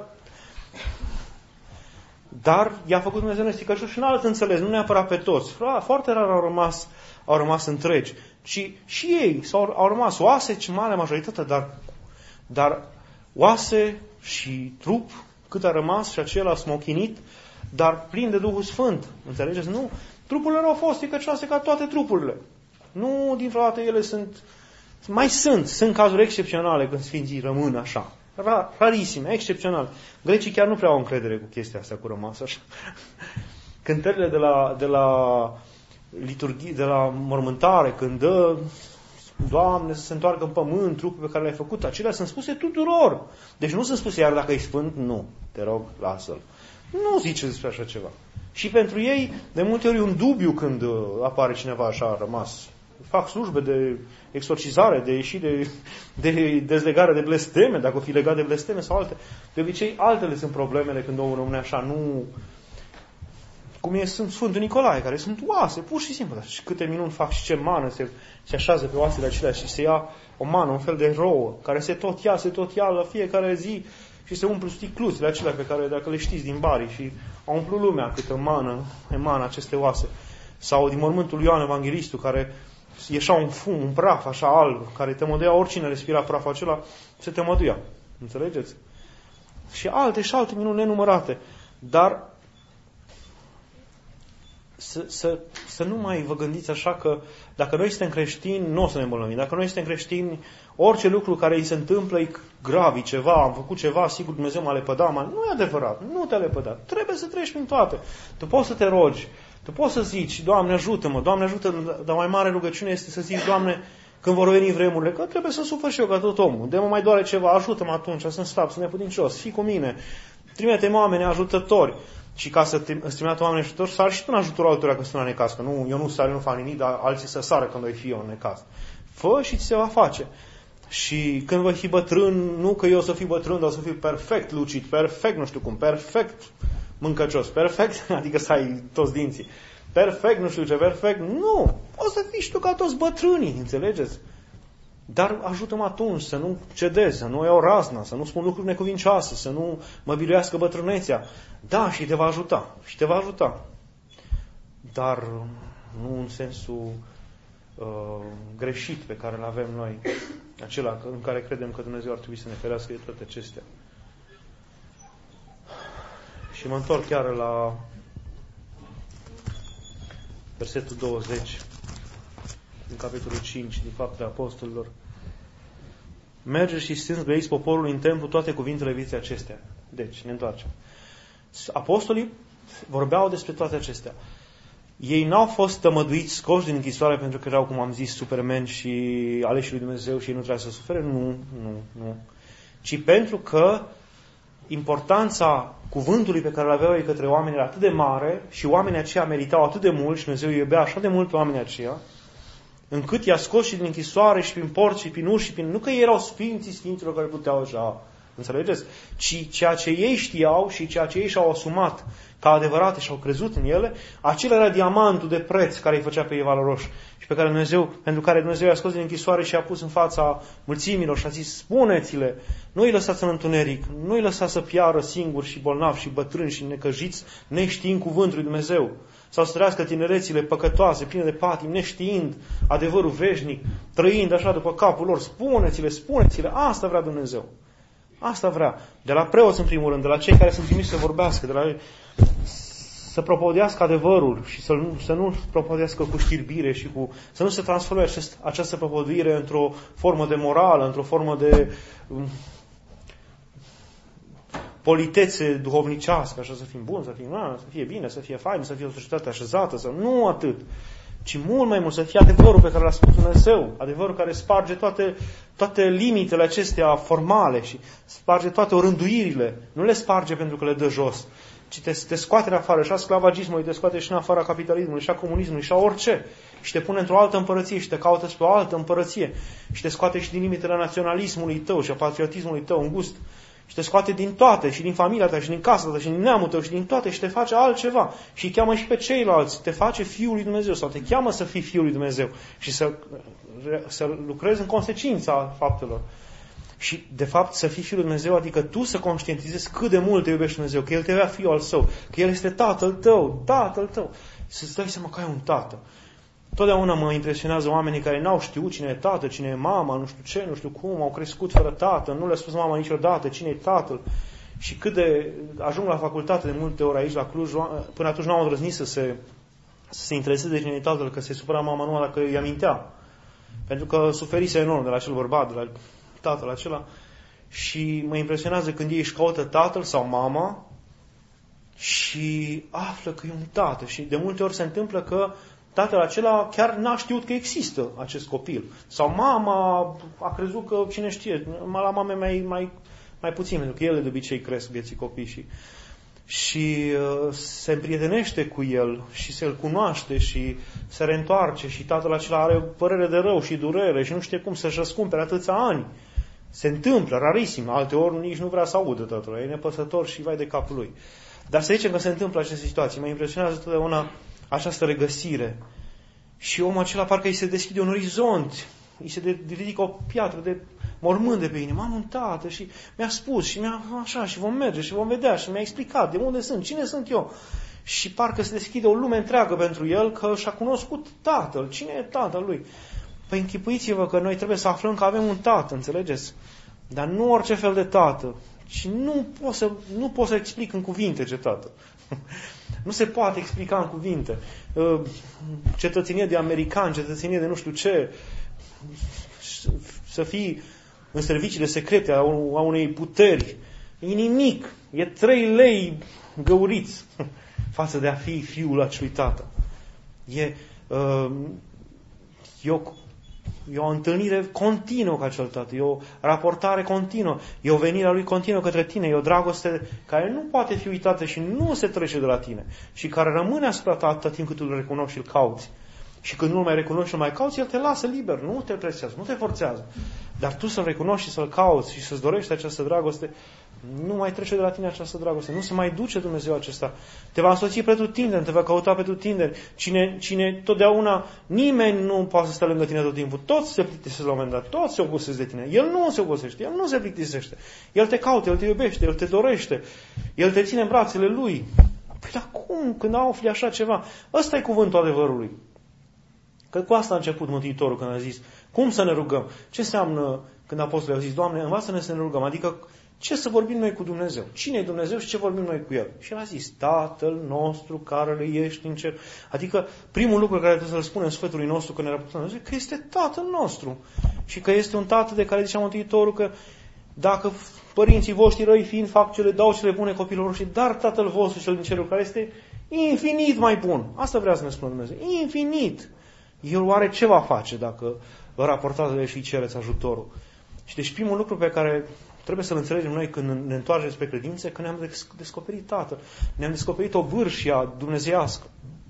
A: Dar i-a făcut Dumnezeu nestricăcioși și în alt înțeles, nu neapărat pe toți. Foarte rar au rămas, au rămas întregi. Și, și ei au, au rămas oase, ci mare majoritate, dar, dar oase și trup, cât a rămas și acela smochinit, dar plin de Duhul Sfânt. Înțelegeți? Nu. Trupurile lor au fost stricăcioase ca toate trupurile. Nu, dintr-o dată ele sunt... Mai sunt, sunt cazuri excepționale când sfinții rămân așa. Ra, rarisime, excepțional. Grecii chiar nu prea au încredere cu chestia asta cu rămas așa. Cântările de la, de la liturghie, de la mormântare, când dă, Doamne, să se întoarcă în pământ trupul pe care l-ai făcut, acelea sunt spuse tuturor. Deci nu sunt spuse, iar dacă e sfânt, nu. Te rog, lasă-l. Nu zice despre așa ceva. Și pentru ei, de multe ori, e un dubiu când apare cineva așa rămas. Fac slujbe de exorcizare, de ieșire, de dezlegare de blesteme, dacă o fi legat de blesteme sau alte. De obicei, altele sunt problemele când omul rămâne așa, nu... Cum e sunt Sfântul Nicolae, care sunt oase, pur și simplu. Și câte minuni fac și ce mană se, se așează pe oasele acelea și se ia o mană, un fel de rouă, care se tot ia, se tot ia la fiecare zi și se umplu sticluțele acelea pe care, dacă le știți din Bari, și a umplut lumea câtă mană emană aceste oase. Sau din mormântul lui Ioan Evanghelistul, care ieșea un fum, un praf așa alb, care temăduia oricine respira praful acela, se temăduia. Înțelegeți? Și alte și alte minuni nenumărate. Dar să, să, să nu mai vă gândiți așa că dacă noi suntem creștini, nu o să ne îmbolnăvim. Dacă noi suntem creștini, orice lucru care îi se întâmplă e grav, e ceva, am făcut ceva, sigur Dumnezeu m-a lepădat. Nu e adevărat, nu te-a lepădat. Trebuie să treci prin toate. Tu poți să te rogi. Tu poți să zici, Doamne ajută-mă, Doamne ajută-mă, dar mai mare rugăciune este să zici, Doamne, când vor veni vremurile, că trebuie să sufăr și eu ca tot omul, de mă mai doare ceva, ajută-mă atunci, să-mi slab, să neputincios, fii cu mine, trimite-mi oameni ajutători. Și ca să te, îți trimite oameni ajutători, sar și tu în ajutorul altora că sunt la necaz, că nu, eu nu sar, eu nu fac nimic, dar alții să sară când voi fi eu în necaz. Fă și ți se va face. Și când voi fi bătrân, nu că eu o să fiu bătrân, dar o să fiu perfect lucid, perfect, nu știu cum, perfect mâncăcios, perfect, adică să ai toți dinții. Perfect, nu știu ce, perfect. Nu! O să fii și tu ca toți bătrânii, înțelegeți? Dar ajută-mă atunci să nu cedez, să nu iau razna, să nu spun lucruri necuvincioase, să nu mă biruiască bătrânețea. Da, și te va ajuta. Și te va ajuta. Dar nu în sensul uh, greșit pe care îl avem noi. Acela în care credem că Dumnezeu ar trebui să ne ferească de toate acestea. Și mă întorc chiar la versetul douăzeci, din capitolul cinci, din Faptele Apostolilor. mergeți și strângeți poporul în templu toate cuvintele vieții acestea. Deci, ne întoarcem. Apostolii vorbeau despre toate acestea. Ei n-au fost tămăduiți, scoși din închisoare pentru că erau, cum am zis, supermeni și aleși lui Dumnezeu și ei nu trebuia să sufere. Nu, nu, nu. Ci pentru că importanța cuvântului pe care îl aveau ei către oameni era atât de mare și oamenii aceia meritau atât de mult și Dumnezeu îi iubea așa de mult pe oamenii aceia, încât i-a scos și din închisoare și prin porți și prin uși și prin... Nu că ei erau sfinții sfinților care puteau așa, înțelegeți? Ci ceea ce ei știau și ceea ce ei și-au asumat ca adevărate și au crezut în ele, acela era diamantul de preț care îi făcea pe ei valoroși și pe care Dumnezeu, pentru care Dumnezeu i-a scos din închisoare și i-a pus în fața mulțimilor și a zis, spuneți-le, nu îi lăsați în întuneric, nu îi lăsați să piară singuri și bolnavi și bătrâni și necăjiți, neștiind cuvântul lui Dumnezeu, sau să trăiască tinerețile păcătoase, pline de patim, neștiind adevărul veșnic, trăind așa după capul lor, spuneți-le, spuneți-le, asta vrea Dumnezeu. Asta vrea. De la preoți, în primul rând, de la cei care sunt trimiși să vorbească, de la să propovădească adevărul și să nu, să nu propovădească cu știrbire și cu, să nu se transforme acest, această propovăduire într-o formă de morală, într-o formă de um, politețe duhovnicească, așa să fim buni, să fim, na, să fie bine, să fie fain, să fie o societate așezată, să nu atât, ci mult mai mult să fie adevărul pe care l-a spus Dumnezeu, adevărul care sparge toate, toate limitele acestea formale și sparge toate orânduirile, nu le sparge pentru că le dă jos, ci te, te scoate în afară și a sclavagismului, te scoate și în afara capitalismului, și a comunismului, și a orice. Și te pune într-o altă împărăție și te caută spre o altă împărăție. Și te scoate și din limitele naționalismului tău și a patriotismului tău îngust. Și te scoate din toate, și din familia ta, și din casa ta, și din neamul tău, și din toate, și te face altceva. Și îi cheamă și pe ceilalți, te face Fiul lui Dumnezeu, sau te cheamă să fii Fiul lui Dumnezeu. Și să, să lucrezi în consecința faptelor. Și, de fapt, să fii Fiul lui Dumnezeu, adică tu să conștientizezi cât de mult te iubește Dumnezeu, că El te vrea Fiul al Său, că El este Tatăl tău, Tatăl tău. Să-ți dai seama că ai un Tată. Totdeauna mă impresionează oamenii care n-au știut cine e Tată, cine e mama, nu știu ce, nu știu cum, au crescut fără Tată, nu le-a spus mama niciodată cine e Tatăl. Și cât de ajung la facultate de multe ori aici la Cluj, până atunci n-au îndrăznit să se, să se intereseze de cine e Tatăl, că se supăra mama numai dacă îi amintea. Pentru că suferise enorm de la acel bărbat, de la tatăl acela, și mă impresionează când ei își caută tatăl sau mama și află că e un tată. Și de multe ori se întâmplă că tatăl acela chiar n-a știut că există acest copil. Sau mama a crezut că, cine știe, la mame mai, mai, mai puțin, pentru că ele de obicei cresc vieții copii și, și uh, se împrietenește cu el și se-l cunoaște și se reîntoarce și tatăl acela are părere de rău și durere și nu știe cum să-și răscumpere atâția ani. Se întâmplă, rarisim, alte ori nici nu vrea să audă tatăl, e nepăsător și vai de capul lui. Dar să zicem că se întâmplă aceste situații. Mă impresionează totdeauna această regăsire. Și omul acela parcă îi se deschide un orizont, îi se ridică o piatră de mormânt de pe inimă. Am un tată și mi-a spus și mi-a așa și vom merge și vom vedea și mi-a explicat de unde sunt, cine sunt eu. Și parcă se deschide o lume întreagă pentru el că și-a cunoscut tatăl. Cine e tatăl lui? Păi închipuiți-vă că noi trebuie să aflăm că avem un tată, înțelegeți? Dar nu orice fel de tată. Și nu pot să, nu pot să explic în cuvinte ce tată. Nu se poate explica în cuvinte. Cetățenie de american, cetățenie de nu știu ce, să fii în serviciile secrete a unei puteri. E nimic. E trei lei găuriți față de a fi fiul acelui tată. E, e o E o întâlnire continuă cu acel tată, e o raportare continuă, e o venire a lui continuă către tine, e o dragoste care nu poate fi uitată și nu se trece de la tine și care rămâne asupra ta atâta timp cât tu îl recunoști și îl cauți. Și când nu-l mai recunoști și îl mai cauți, el te lasă liber, nu te presează, nu te forțează. Dar tu să-l recunoști și să-l cauți și să-ți dorești această dragoste, nu mai trece de la tine această dragoste, nu se mai duce Dumnezeu acesta. Te va însoți pretutindeni, te va căuta pretutindeni. Cine, cine totdeauna, nimeni nu poate să stea lângă tine tot timpul, toți se plictisesc la un moment dat, toți se obosesc de tine. El nu se obosește, el nu se plictisește. El te caută, el te iubește, el te dorește, el te ține în brațele lui. Păi dar cum, când afli așa ceva? Ăsta e cuvântul adevărului. Că cu asta a început Mântuitorul când a zis, cum să ne rugăm? Ce înseamnă când apostolii au zis, Doamne, învață-ne să ne rugăm? Adică Ce să vorbim noi cu Dumnezeu? Cine e Dumnezeu și ce vorbim noi cu El? Și El a zis, Tatăl nostru care ești în cer. Adică primul lucru care trebuie să-l spunem sufletului nostru când ne raportăm la Dumnezeu, că este Tatăl nostru. Și că este un Tată de care zicea Mântuitorul că dacă părinții voștri răi fiind fac cele, dau cele bune copilor și dar Tatăl vostru cel din cerul care este infinit mai bun. Asta vrea să ne spună Dumnezeu. Infinit. El oare ce va face dacă vă raportați de și cereți ajutorul? Și deci primul lucru pe care trebuie să-l înțelegem noi când ne întoarcem spre credință, că ne-am descoperit Tatăl, ne-am descoperit o vârșie dumnezeiască.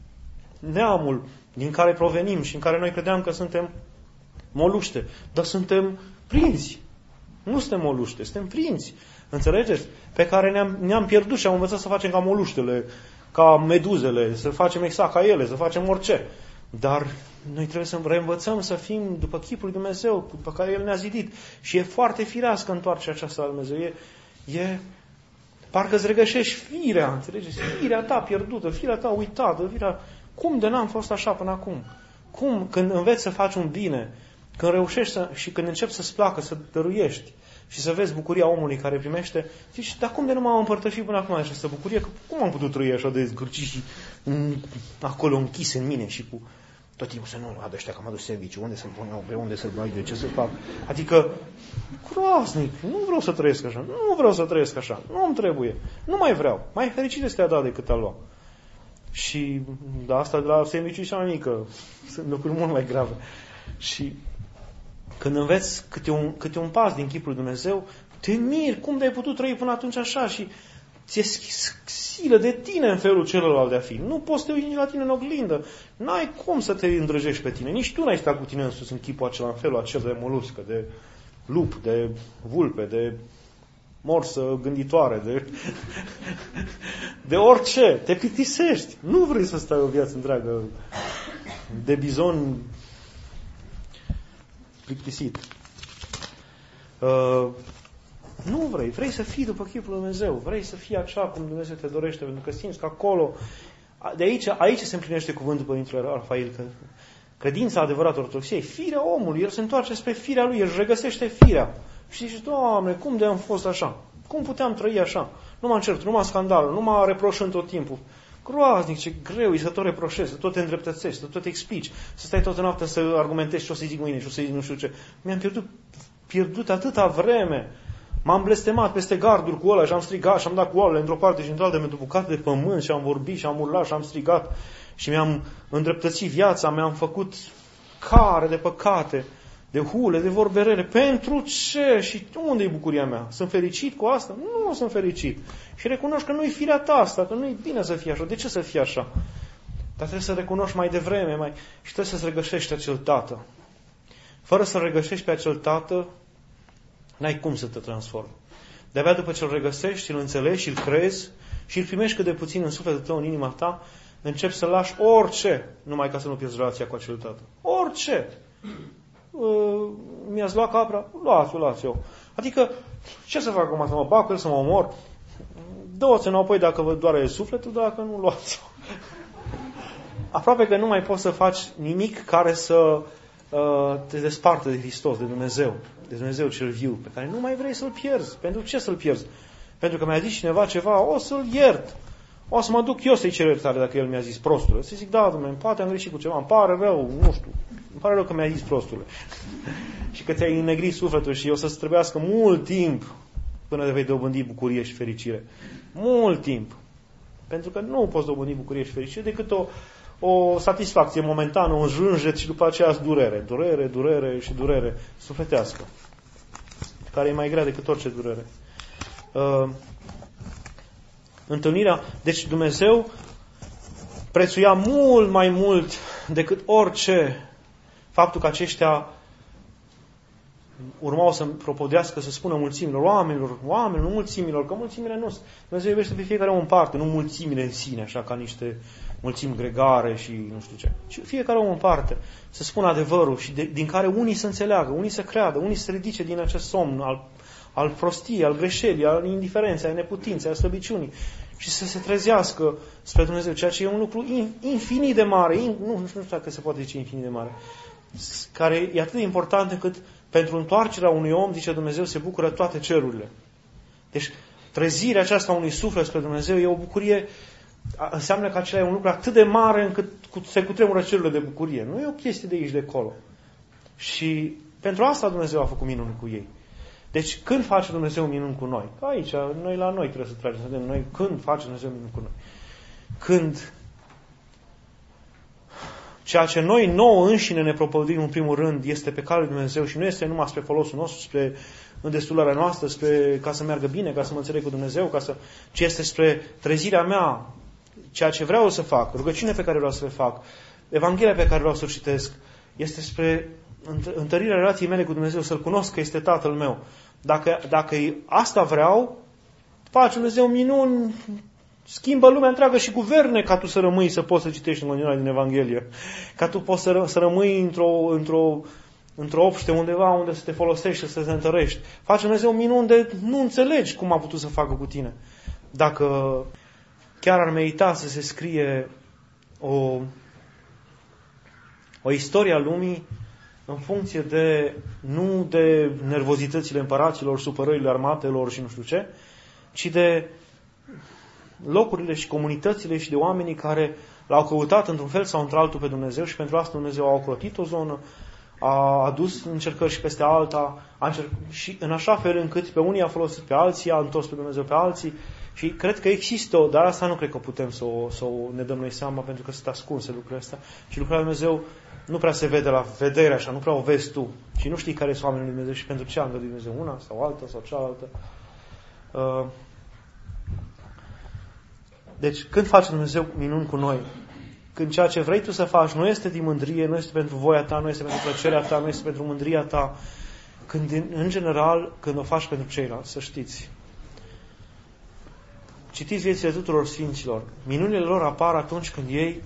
A: Neamul din care provenim și în care noi credeam că suntem moluște, dar suntem prinți. Nu suntem moluște, suntem prinți. Înțelegeți? Pe care ne-am, ne-am pierdut și am învățat să facem ca moluștele, ca meduzele, să facem exact ca ele, să facem orice. Dar noi trebuie să reînvățăm să fim după chipul lui Dumnezeu, după care El ne-a zidit. Și e foarte firească întoarcerea aceasta la Dumnezeu. E, e parcă îți regăsești firea, înțelegeți? Firea ta pierdută, firea ta uitată, firea... Cum de n-am fost așa până acum? Cum, când înveți să faci un bine, când reușești să, și când începi să-ți placă, să dăruiești și să vezi bucuria omului care primește, zici, dar cum de nu m-am împărtășit până acum această bucurie? Că cum am putut trăi așa de zgârcit și acolo închis în mine și cu tot timpul să nu adă ăștia că am adus serviciu, unde să-l pun eu, pe unde să-l bag, de ce să fac? Adică, groaznic, nu vreau să trăiesc așa, nu vreau să trăiesc așa, nu-mi trebuie, nu mai vreau, mai fericit este a da decât a lua. Și da, asta de la serviciu și mai mică, sunt lucruri mult mai grave. Și când înveți câte un, câte un pas din chipul lui Dumnezeu, te miri, cum de ai putut trăi până atunci așa și ți-e silă de tine în felul celălalt de a fi. Nu poți să te uiți la tine în oglindă. N-ai cum să te îndrăjești pe tine. Nici tu n-ai stat cu tine însuți în chipul acela, în felul acela de moluscă, de lup, de vulpe, de morsă gânditoare, de, de orice. Te plictisești. Nu vrei să stai o viață întreagă de bizon plictisit. Uh, nu vrei. Vrei să fii după chipul lui Dumnezeu. Vrei să fii așa cum Dumnezeu te dorește, pentru că simți că acolo, de aici, aici se împlinește cuvântul Părintele Rafael, că credința adevărată ortodoxie e firea omului. El se întoarce spre firea lui, el își regăsește firea. Și zici, Doamne, cum de am fost așa? Cum puteam trăi așa? Nu mă încert, nu mă scandal, nu mă reproșând tot timpul. Groaznic, ce greu e să tot reproșezi, să tot te îndreptățești, să tot explici, să stai toată noaptea să argumentezi ce o să zic mâine și o să zic nu știu ce. Mi-am pierdut, pierdut atâta vreme. M-am blestemat peste garduri cu ăla și am strigat și am dat cu oalele într-o parte și într-alta pentru bucate de pământ și am vorbit și am urlat și am strigat și mi-am îndreptățit viața, mi-am făcut care de păcate, de hule, de vorbe rele. Pentru ce? Și unde e bucuria mea? Sunt fericit cu asta? Nu sunt fericit. Și recunoști că nu e firea ta asta, că nu e bine să fie așa. De ce să fie așa? Dar trebuie să recunoști mai devreme mai... și trebuie să-ți regăsești acel tată. Fără să-l regăsești pe acel tată, n-ai cum să te transformi. De-abia după ce îl regăsești, îl înțelegi, îl crezi și îl primești cât de puțin în sufletul tău, în inima ta, începi să lași orice, numai ca să nu pierzi relația cu acel tată. Orice! Uh, mi-ați luat capra? Luați-o, luați-o. Adică, ce să fac acum? Să mă bag cu el, să mă omor? Dă-o-ți înapoi dacă vă doare sufletul, dacă nu, luați-o. Aproape că nu mai poți să faci nimic care să uh, te despartă de Hristos, de Dumnezeu, de Dumnezeu cel viu, pe care nu mai vrei să-L pierzi. Pentru ce să-L pierzi? Pentru că mi-a zis cineva ceva, o să-L iert. O să mă duc eu să-i cer iertare dacă el mi-a zis prostule. Să zic, da, Dumnezeu, poate am greșit cu ceva, îmi pare rău, nu știu, îmi pare rău că mi-a zis prostule. Și că ți-ai înnegrit sufletul și o să-ți trebuiască mult timp până de vei dobândi bucurie și fericire. Mult timp. Pentru că nu poți dobândi bucurie și fericire decât o, o satisfacție momentană, un jânjet și după aceea durere. Durere, durere și durere sufletească. Care e mai grea decât orice durere. Uh, Întâlnirea, deci Dumnezeu prețuia mult mai mult decât orice faptul că aceștia urmau să propodească, să spună mulțimilor, oamenilor, oamenilor, nu mulțimilor, că mulțimile nu sunt. Dumnezeu iubește pe fiecare om în parte, nu mulțimile în sine, așa ca niște mulțimi gregare și nu știu ce. Ci fiecare om în parte să spună adevărul și de, din care unii să înțeleagă, unii să creadă, unii să se ridice din acest somn al, al prostiei, al greșelii, al indiferenței, al neputinței, al slăbiciunii și să se trezească spre Dumnezeu, ceea ce e un lucru infinit de mare, in, nu, nu știu dacă se poate zice infinit de mare, care e atât de important încât pentru întoarcerea unui om, zice Dumnezeu, se bucură toate cerurile. Deci trezirea aceasta unui suflet spre Dumnezeu e o bucurie, înseamnă că acela e un lucru atât de mare încât se cutremură cerurile de bucurie. Nu e o chestie de aici, de acolo. Și pentru asta Dumnezeu a făcut minuni cu ei. Deci când face Dumnezeu minuni cu noi? Aici, noi la noi trebuie să tragem să vedem. Noi când face Dumnezeu minuni cu noi? Când ceea ce noi nouă înșine ne propovăduim în primul rând este pe calea lui Dumnezeu și nu este numai spre folosul nostru, spre îndestularea noastră, spre ca să meargă bine, ca să mă înțeleg cu Dumnezeu, ca să, ci este spre trezirea mea, ceea ce vreau să fac, rugăciunea pe care vreau să le fac, Evanghelia pe care vreau să o citesc, este spre întărirea relației mele cu Dumnezeu, să-L cunosc că este Tatăl meu. Dacă, dacă asta vreau, face Dumnezeu minuni, schimbă lumea întreagă și guverne ca tu să rămâi, să poți să citești în continuare din Evanghelie. Ca tu poți să, ră, să rămâi într-o, într-o, într-o obște undeva unde să te folosești, să te întărești. Face Dumnezeu minuni de nu înțelegi cum a putut să facă cu tine. Dacă chiar ar merita să se scrie o, o istorie a lumii în funcție de, nu de nervozitățile împăraților, supărările armatelor și nu știu ce, ci de locurile și comunitățile și de oamenii care l-au căutat într-un fel sau într-altul pe Dumnezeu și pentru asta Dumnezeu a ocrotit o zonă, a adus încercări și peste alta, a încerc... și în așa fel încât pe unii a folosit pe alții, a întors pe Dumnezeu pe alții și cred că există o, dar asta nu cred că putem să o, să o ne dăm noi seama pentru că sunt ascunse lucrurile astea și lucrarea lui Dumnezeu nu prea se vede la vedere așa, nu prea o vezi tu și nu știi care sunt oamenii lui Dumnezeu și pentru ce a îngăduit Dumnezeu una sau alta sau cealaltă. Uh... Deci când face Dumnezeu minuni cu noi, când ceea ce vrei tu să faci nu este din mândrie, nu este pentru voia ta, nu este pentru plăcerea ta, nu este pentru mândria ta, când în general, când o faci pentru ceilalți, să știți. Citiți viețile tuturor sfinților. Minunile lor apar atunci când ei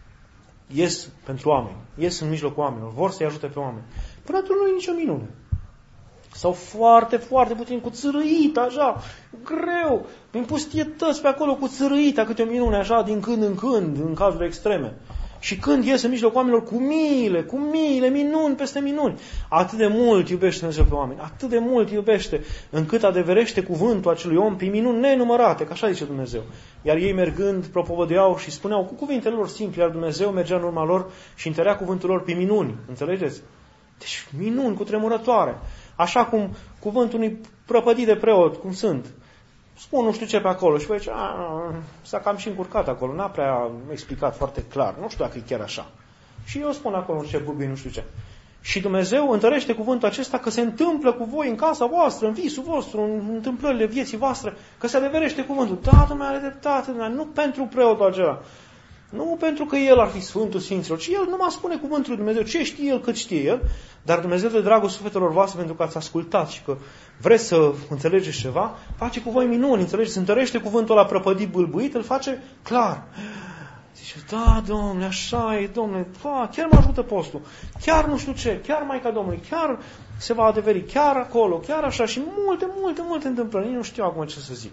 A: ies pentru oameni, ies în mijlocul oamenilor, vor să-i ajute pe oameni. Până atunci nu e nicio minune. Sau foarte, foarte puțin cu țărâit, așa, greu, prin pustietăți pe acolo cu țărâita, câte o minune, așa, din când în când, în cazuri extreme. Și când ies în mijlocul oamenilor cu miile, cu miile, minuni peste minuni. Atât de mult iubește Dumnezeu pe oameni, atât de mult iubește, încât adeverește cuvântul acelui om pe minuni nenumărate, că așa zice Dumnezeu. Iar ei mergând, propovădeau și spuneau cu cuvintele lor simple, iar Dumnezeu mergea în urma lor și întărea cuvântul lor pe minuni. Înțelegeți? Deci minuni cu tremurătoare. Așa cum cuvântul unui prăpădit de preot, cum sunt. Spun nu știu ce pe acolo și zice, s-a cam și încurcat acolo, n-a prea explicat foarte clar, nu știu dacă e chiar așa. Și eu spun acolo nu știu ce bubii, nu știu ce. Și Dumnezeu întărește cuvântul acesta că se întâmplă cu voi în casa voastră, în visul vostru, în întâmplările vieții voastre, că se adeverește cuvântul. Da, Dumnezeu are dreptate, nu pentru preotul acela. Nu pentru că el ar fi Sfântul Sfinților, ci el numai spune cuvântul lui Dumnezeu, ce știe el, cât știe el, dar Dumnezeu de dragul sufletelor voastre, pentru că ați ascultat și că vreți să înțelegeți ceva, face cu voi minuni, înțelegeți, întărește cuvântul ăla prăpădit, bâlbâit, îl face clar. Zice, da, Domnule, așa e, Domnule, fa, chiar mă ajută postul, chiar nu știu ce, chiar Maica Domnului, chiar se va adeveri, chiar acolo, chiar așa și multe, multe, multe întâmplări, nu știu acum ce să zic.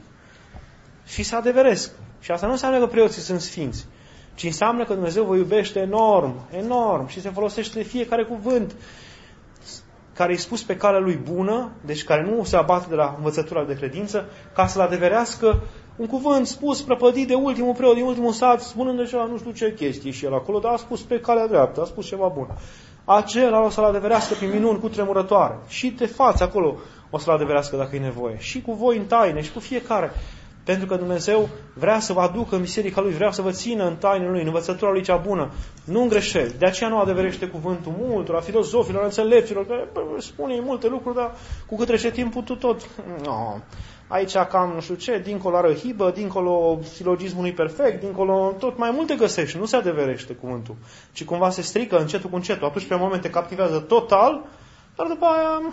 A: Și se adeveresc. Și asta nu înseamnă că preoții sunt sfinți, ci înseamnă că Dumnezeu vă iubește enorm, enorm și se folosește de fiecare cuvânt care e spus pe calea lui bună, deci care nu se abate de la învățătura de credință, ca să-l adeverească un cuvânt spus, prăpădit de ultimul preot, din ultimul sat, spunând deja nu știu ce chestie și el acolo, dar a spus pe calea dreaptă, a spus ceva bun. Acela o să-l adeverească prin minuni cu tremurătoare. Și de față acolo o să-l adeverească dacă e nevoie. Și cu voi în taine și cu fiecare. Pentru că Dumnezeu vrea să vă aducă în biserica Lui, vrea să vă țină în tainele Lui, în învățătura Lui cea bună, nu în greșeli. De aceea nu adeverește cuvântul multor, a filozofilor, a înțelepților, care spune multe lucruri, dar cu cât trece timpul tu tot... No. Aici cam nu știu ce, dincolo ară hibă, dincolo silogismul nu-i perfect, dincolo tot mai multe găsești, nu se adeverește cuvântul, ci cumva se strică încetul cu încetul. Atunci pe moment te captivează total, dar după aia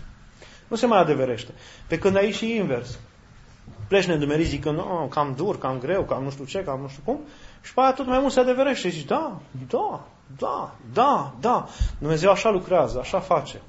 A: nu se mai adeverește. Pe când aici și invers. Pleci nedumerit zicând, oh, cam dur, cam greu, cam nu știu ce, cam nu știu cum, și pe aia tot mai mult se adeverește și zici, da, da, da, da, da, Dumnezeu așa lucrează, așa face.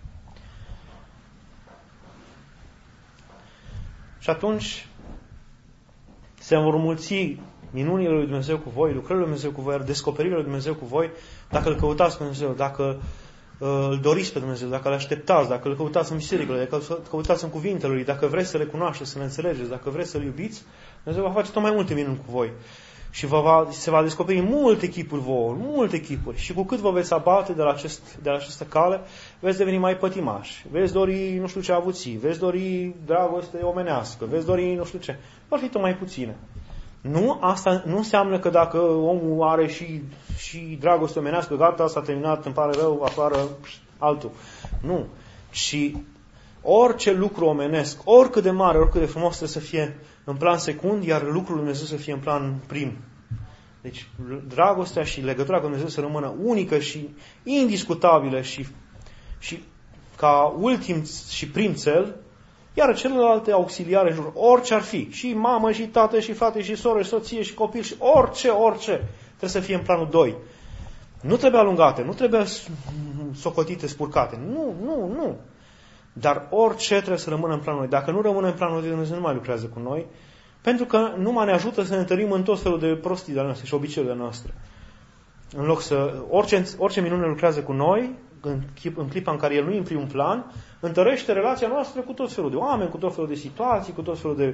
A: Și atunci se vor mulți minunile lui Dumnezeu cu voi, lucrările lui Dumnezeu cu voi, descoperirile lui Dumnezeu cu voi, dacă îl căutați pe Dumnezeu, dacă îl doriți pe Dumnezeu, dacă îl așteptați, dacă îl căutați în biserică, dacă îl căutați în cuvintele Lui, dacă vreți să le cunoașteți, să le înțelegeți, dacă vreți să-L iubiți, Dumnezeu va face tot mai multe minuni cu voi. Și vă va, se va descoperi multe chipuri vouă, multe chipuri. Și cu cât vă veți abate de la, acest, de la această cale, veți deveni mai pătimași. Veți dori nu știu ce avuții, veți dori dragoste omenească, veți dori nu știu ce. Vor fi tot mai puține. Nu, asta nu înseamnă că dacă omul are și, și dragoste omenească, gata, s-a terminat, îmi pare rău, afară altul. Nu. Și orice lucru omenesc, oricât de mare, oricât de frumos, trebuie să fie în plan secund, iar lucrul lui Dumnezeu să fie în plan prim. Deci dragostea și legătura cu Dumnezeu să rămână unică și indiscutabilă și, și ca ultim și prim cel, iar celelalte auxiliare în jur, orice ar fi, și mamă, și tată, și frate, și soră, și soție, și copil, și orice, orice, trebuie să fie în planul doi. Nu trebuie alungate, nu trebuie socotite, spurcate. Nu, nu, nu. Dar orice trebuie să rămână în planul doi. Dacă nu rămâne în planul doi, Dumnezeu nu mai lucrează cu noi, pentru că nu mai ne ajută să ne întărim în tot felul de prostii de noastre și obiceiurile noastre. În loc să... Orice, orice minune lucrează cu noi, în, în clipa în care El nu e în primul plan, întărește relația noastră cu tot felul de oameni, cu tot felul de situații, cu tot felul de...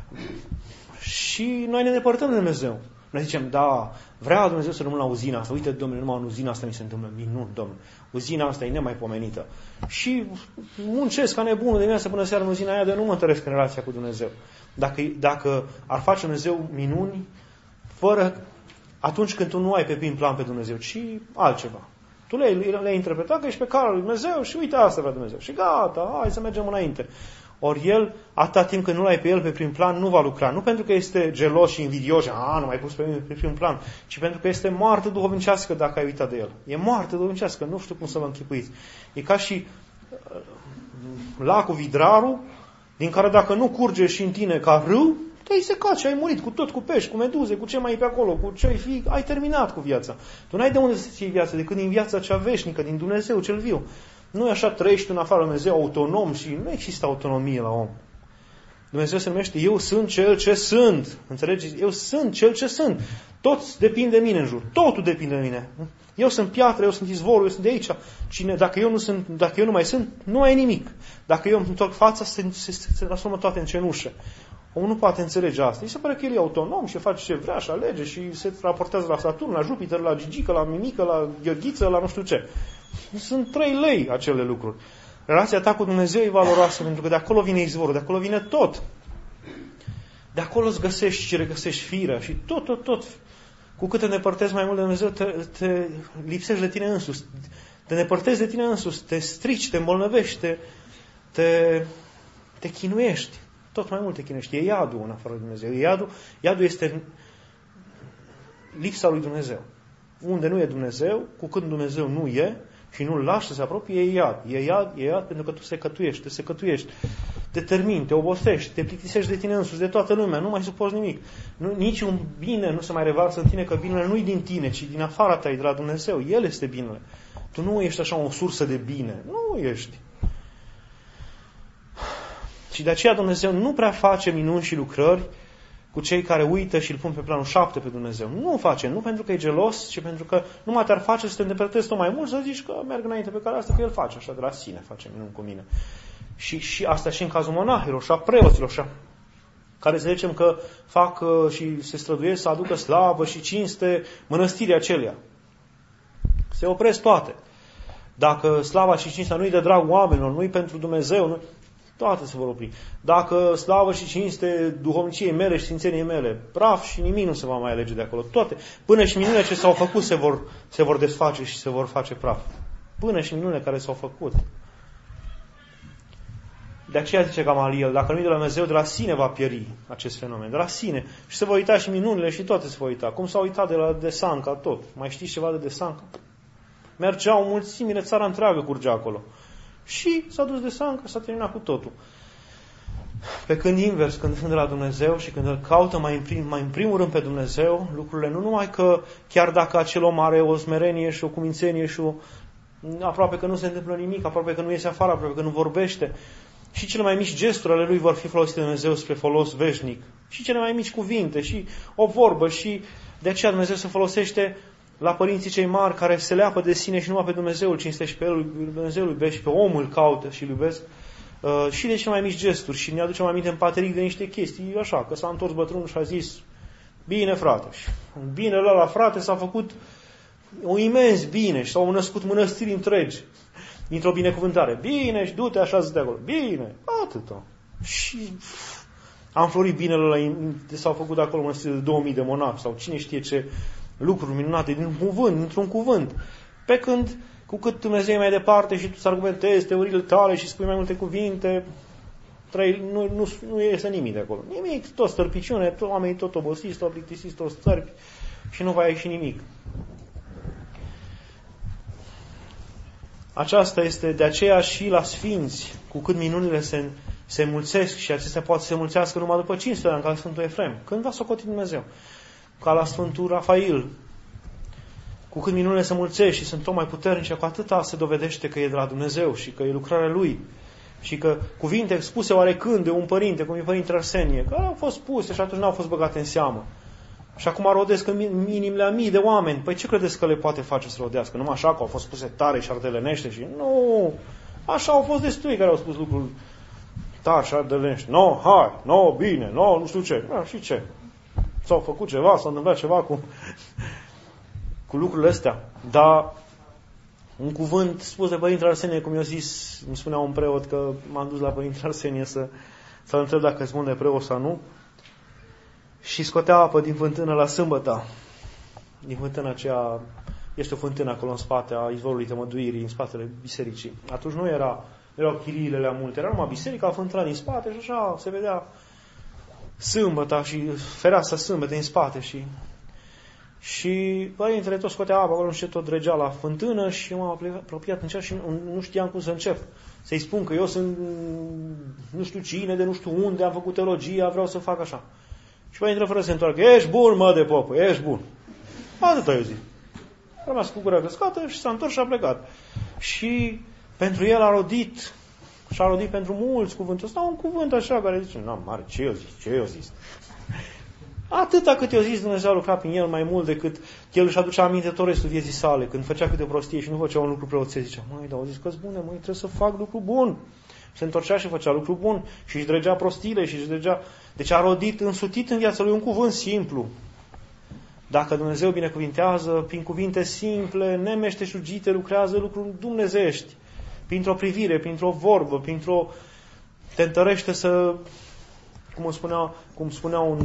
A: Și noi ne depărtăm de Dumnezeu. Noi zicem, da, vrea Dumnezeu să rămân la uzina asta. Uite, Domnule, numai în uzina asta mi se întâmplă minuni, Domnule. Uzina asta e nemaipomenită. Și muncesc ca nebunul de dimineață până seara în uzina aia, de nu mă întăresc în relația cu Dumnezeu. Dacă, dacă ar face Dumnezeu minuni, fără atunci când tu nu ai pe prim plan pe Dumnezeu, ci altceva. Tu le-ai, le-ai interpretat că ești pe calea lui Dumnezeu și uite, asta vrea Dumnezeu. Și gata, hai să mergem înainte. Ori El, atâta timp când nu l-ai pe El pe prim plan, nu va lucra. Nu pentru că este gelos și invidios și a, nu m-ai pus pe mine pe prim plan, ci pentru că este moarte duhovnicească dacă ai uitat de El. E moarte duhovnicească, nu știu cum să vă închipuiți. E ca și lacul Vidraru, din care dacă nu curge și în tine ca râu, te-ai secat și ai murit cu tot, cu pești, cu meduze, cu ce mai e pe acolo, cu ce ai fi, ai terminat cu viața. Tu n-ai de unde să-ți iei viața decât din viața cea veșnică, din Dumnezeu cel viu. Nu e așa, trăiești în afară Dumnezeu autonom și nu există autonomie la om. Dumnezeu se numește eu sunt cel ce sunt. Înțelegeți? Eu sunt cel ce sunt. Toți depind de mine în jur. Totul depinde de mine. Eu sunt piatră, eu sunt izvorul, eu sunt de aici. Cine, dacă, eu nu sunt, dacă eu nu mai sunt, nu mai e nimic. Dacă eu îmi întorc fața, se, se, se transformă toate în cenușă. Omul nu poate înțelege asta. Îi se pare că el e autonom și face ce vrea și alege și se raportează la Saturn, la Jupiter, la Gigică, la Mimică, la Gheorghiță, la nu știu ce. Sunt trei lei acele lucruri. Relația ta cu Dumnezeu e valoroasă pentru că de acolo vine izvorul, de acolo vine tot. De acolo îți găsești și regăsești firea și tot, tot, tot. Cu cât te îndepărtezi mai mult de Dumnezeu, te, te lipsești de tine însuți. Te îndepărtezi de tine însuți, te strici, te îmbolnăvești, te, te, te chinuiești. Tot mai mult te chinuiești. E iadul în afară de Dumnezeu. Iadul, iadul este lipsa lui Dumnezeu. Unde nu e Dumnezeu, cu cât Dumnezeu nu e și nu-L lași să se apropie, e iad. E iad, e iad pentru că tu se cătuiești, te se cătuiești, te termini, te obosești, te plictisești de tine însuți, de toată lumea, nu mai suporți nimic. Nu, niciun bine nu se mai revarsă în tine, că binele nu e din tine, ci din afara ta, e de la Dumnezeu. El este binele. Tu nu ești așa o sursă de bine. Nu ești. Și de aceea Dumnezeu nu prea face minuni și lucrări cu cei care uită și îl pun pe planul șapte pe Dumnezeu. Nu o face, nu pentru că e gelos, ci pentru că numai te-ar face să te îndepărtezi tot mai mult, să zici că merg înainte pe calea asta, că El face așa, de la sine face minuni cu mine. Și, și asta și în cazul monahilor și a preoților, și a, care să zicem că fac și se străduiesc să aducă slavă și cinste mănăstirii acelea. Se opresc toate. Dacă slava și cinstea nu-i de drag oamenilor, nu-i pentru Dumnezeu, nu, toate se vor opri. Dacă slavă și cinste duhovniciei mele și sfințeniei mele, praf și nimic nu se va mai alege de acolo. Toate, până și minunile ce s-au făcut se vor, se vor desface și se vor face praf. Până și minunile care s-au făcut. De aceea zice Gamaliel, dacă nu-i de la Dumnezeu, de la sine va pieri acest fenomen. De la sine. Și se va uita și minunile și toate se va uita. Cum s-a uitat de la Desanca tot. Mai știți ceva de Desanca? Mergeau mulțimile, țara întreagă curgea acolo. Și s-a dus Desanca, s-a terminat cu totul. Pe când invers, când sunt de la Dumnezeu și când îl caută mai în, prim, mai în primul rând pe Dumnezeu, lucrurile nu numai că chiar dacă acel om are o smerenie și o cumințenie și o, aproape că nu se întâmplă nimic, aproape că nu iese afară, aproape că nu vorbește, și cele mai mici gesturi ale lui vor fi folosite de Dumnezeu spre folos veșnic. Și cele mai mici cuvinte, și o vorbă, și de aceea Dumnezeu se folosește la părinții cei mari care se leapă de sine și numai pe Dumnezeu îl cinstește, și pe El, Dumnezeu îl iubește, și pe omul îl caută și îl iubesc, uh, și de cele mai mici gesturi. Și ne aducem aminte în pateric de niște chestii, așa, că s-a întors bătrânul și a zis, bine frate, și bine ăla la frate s-a făcut un imens bine și s-au născut mănăstiri întregi dintr-o binecuvântare. Bine, și du-te așa zi de acolo. Bine, atâta. Și a înflorit binele ăla, s-au făcut acolo mănăstiri de două mii de monaci sau cine știe ce lucruri minunate din cuvânt, dintr-un cuvânt. Pe când, cu cât Dumnezeu e mai departe și tu îți argumentezi teoriile tale și spui mai multe cuvinte, trei, nu, nu, nu iese nimic de acolo. Nimic, tot stărpiciune, tot, oamenii tot obosiți, tot plictisiți, tot stărpi și nu va ieși nimic. Aceasta este de aceea și la sfinți, cu cât minunile se, se mulțesc și acestea poate să se mulțească numai după cinci sute de ani, ca la Sfântul Efrem. Când va socoti Dumnezeu? Ca la Sfântul Rafael. Cu cât minunile se mulțesc și sunt tot mai puternice, cu atâta se dovedește că e de la Dumnezeu și că e lucrarea Lui. Și că cuvinte spuse oarecând de un părinte, cum e Părintele Arsenie, că au fost spuse și atunci n-au fost băgate în seamă. Și acum rodesc în inimile a mii de oameni. Păi ce credeți că le poate face să rodească? Numai așa că au fost spuse tare și ardelenește și... Nu! Așa au fost destui care au spus lucruri tare și ardelenește. No, hai, no, bine, no, nu știu ce. No, și ce? S-au făcut ceva, s-a întâmplat ceva cu, cu lucrurile astea. Dar un cuvânt spus de Părintele Arsenie, cum i-a zis, îmi spunea un preot că m-am dus la Părintele Arsenie să, să-l întreb dacă îți bun de preot sau nu. Și scotea apă din fântână la sâmbătă. Din fântâna aceea, este o fântână acolo în spate a izvorului Tămăduirii, în spatele bisericii. Atunci nu era, erau chiriile multe, era numai biserica, fântâna din spate și așa se vedea sâmbătă și fereastra sâmbătă în spate. Și, și părintele tot scotea apă acolo, nu știu, tot dregea la fântână și m-am apropiat în ceas și nu, nu știam cum să încep. Să-i spun că eu sunt nu știu cine, de nu știu unde, am făcut teologia, vreau să fac așa. Și părintele fără să se întoarcă, ești bun, mă, de popă, ești bun. Atâta eu zic. A rămas cu gura căscată și s-a întors și a plecat. Și pentru el a rodit, și a rodit pentru mulți cuvântul ăsta, un cuvânt așa care zice, n-am mare, ce eu zis, ce eu zis. Atâta cât eu zis, Dumnezeu a lucrat prin el mai mult decât el își aducea aminte tot restul vieții sale, când făcea câte prostie și nu făcea un lucru preoțesc, zicea, măi, dar au zis că-s bune, măi, trebuie să fac lucru bun. Se întorcea și făcea lucru bun și își dregea prostiile și își dregea... Deci a rodit, însutit în viața lui un cuvânt simplu. Dacă Dumnezeu binecuvintează, prin cuvinte simple, nemeșteșugite, lucrează lucruri dumnezeiești. Printr-o privire, printr-o vorbă, printr-o... Te întărește să... Cum spunea, cum spunea un...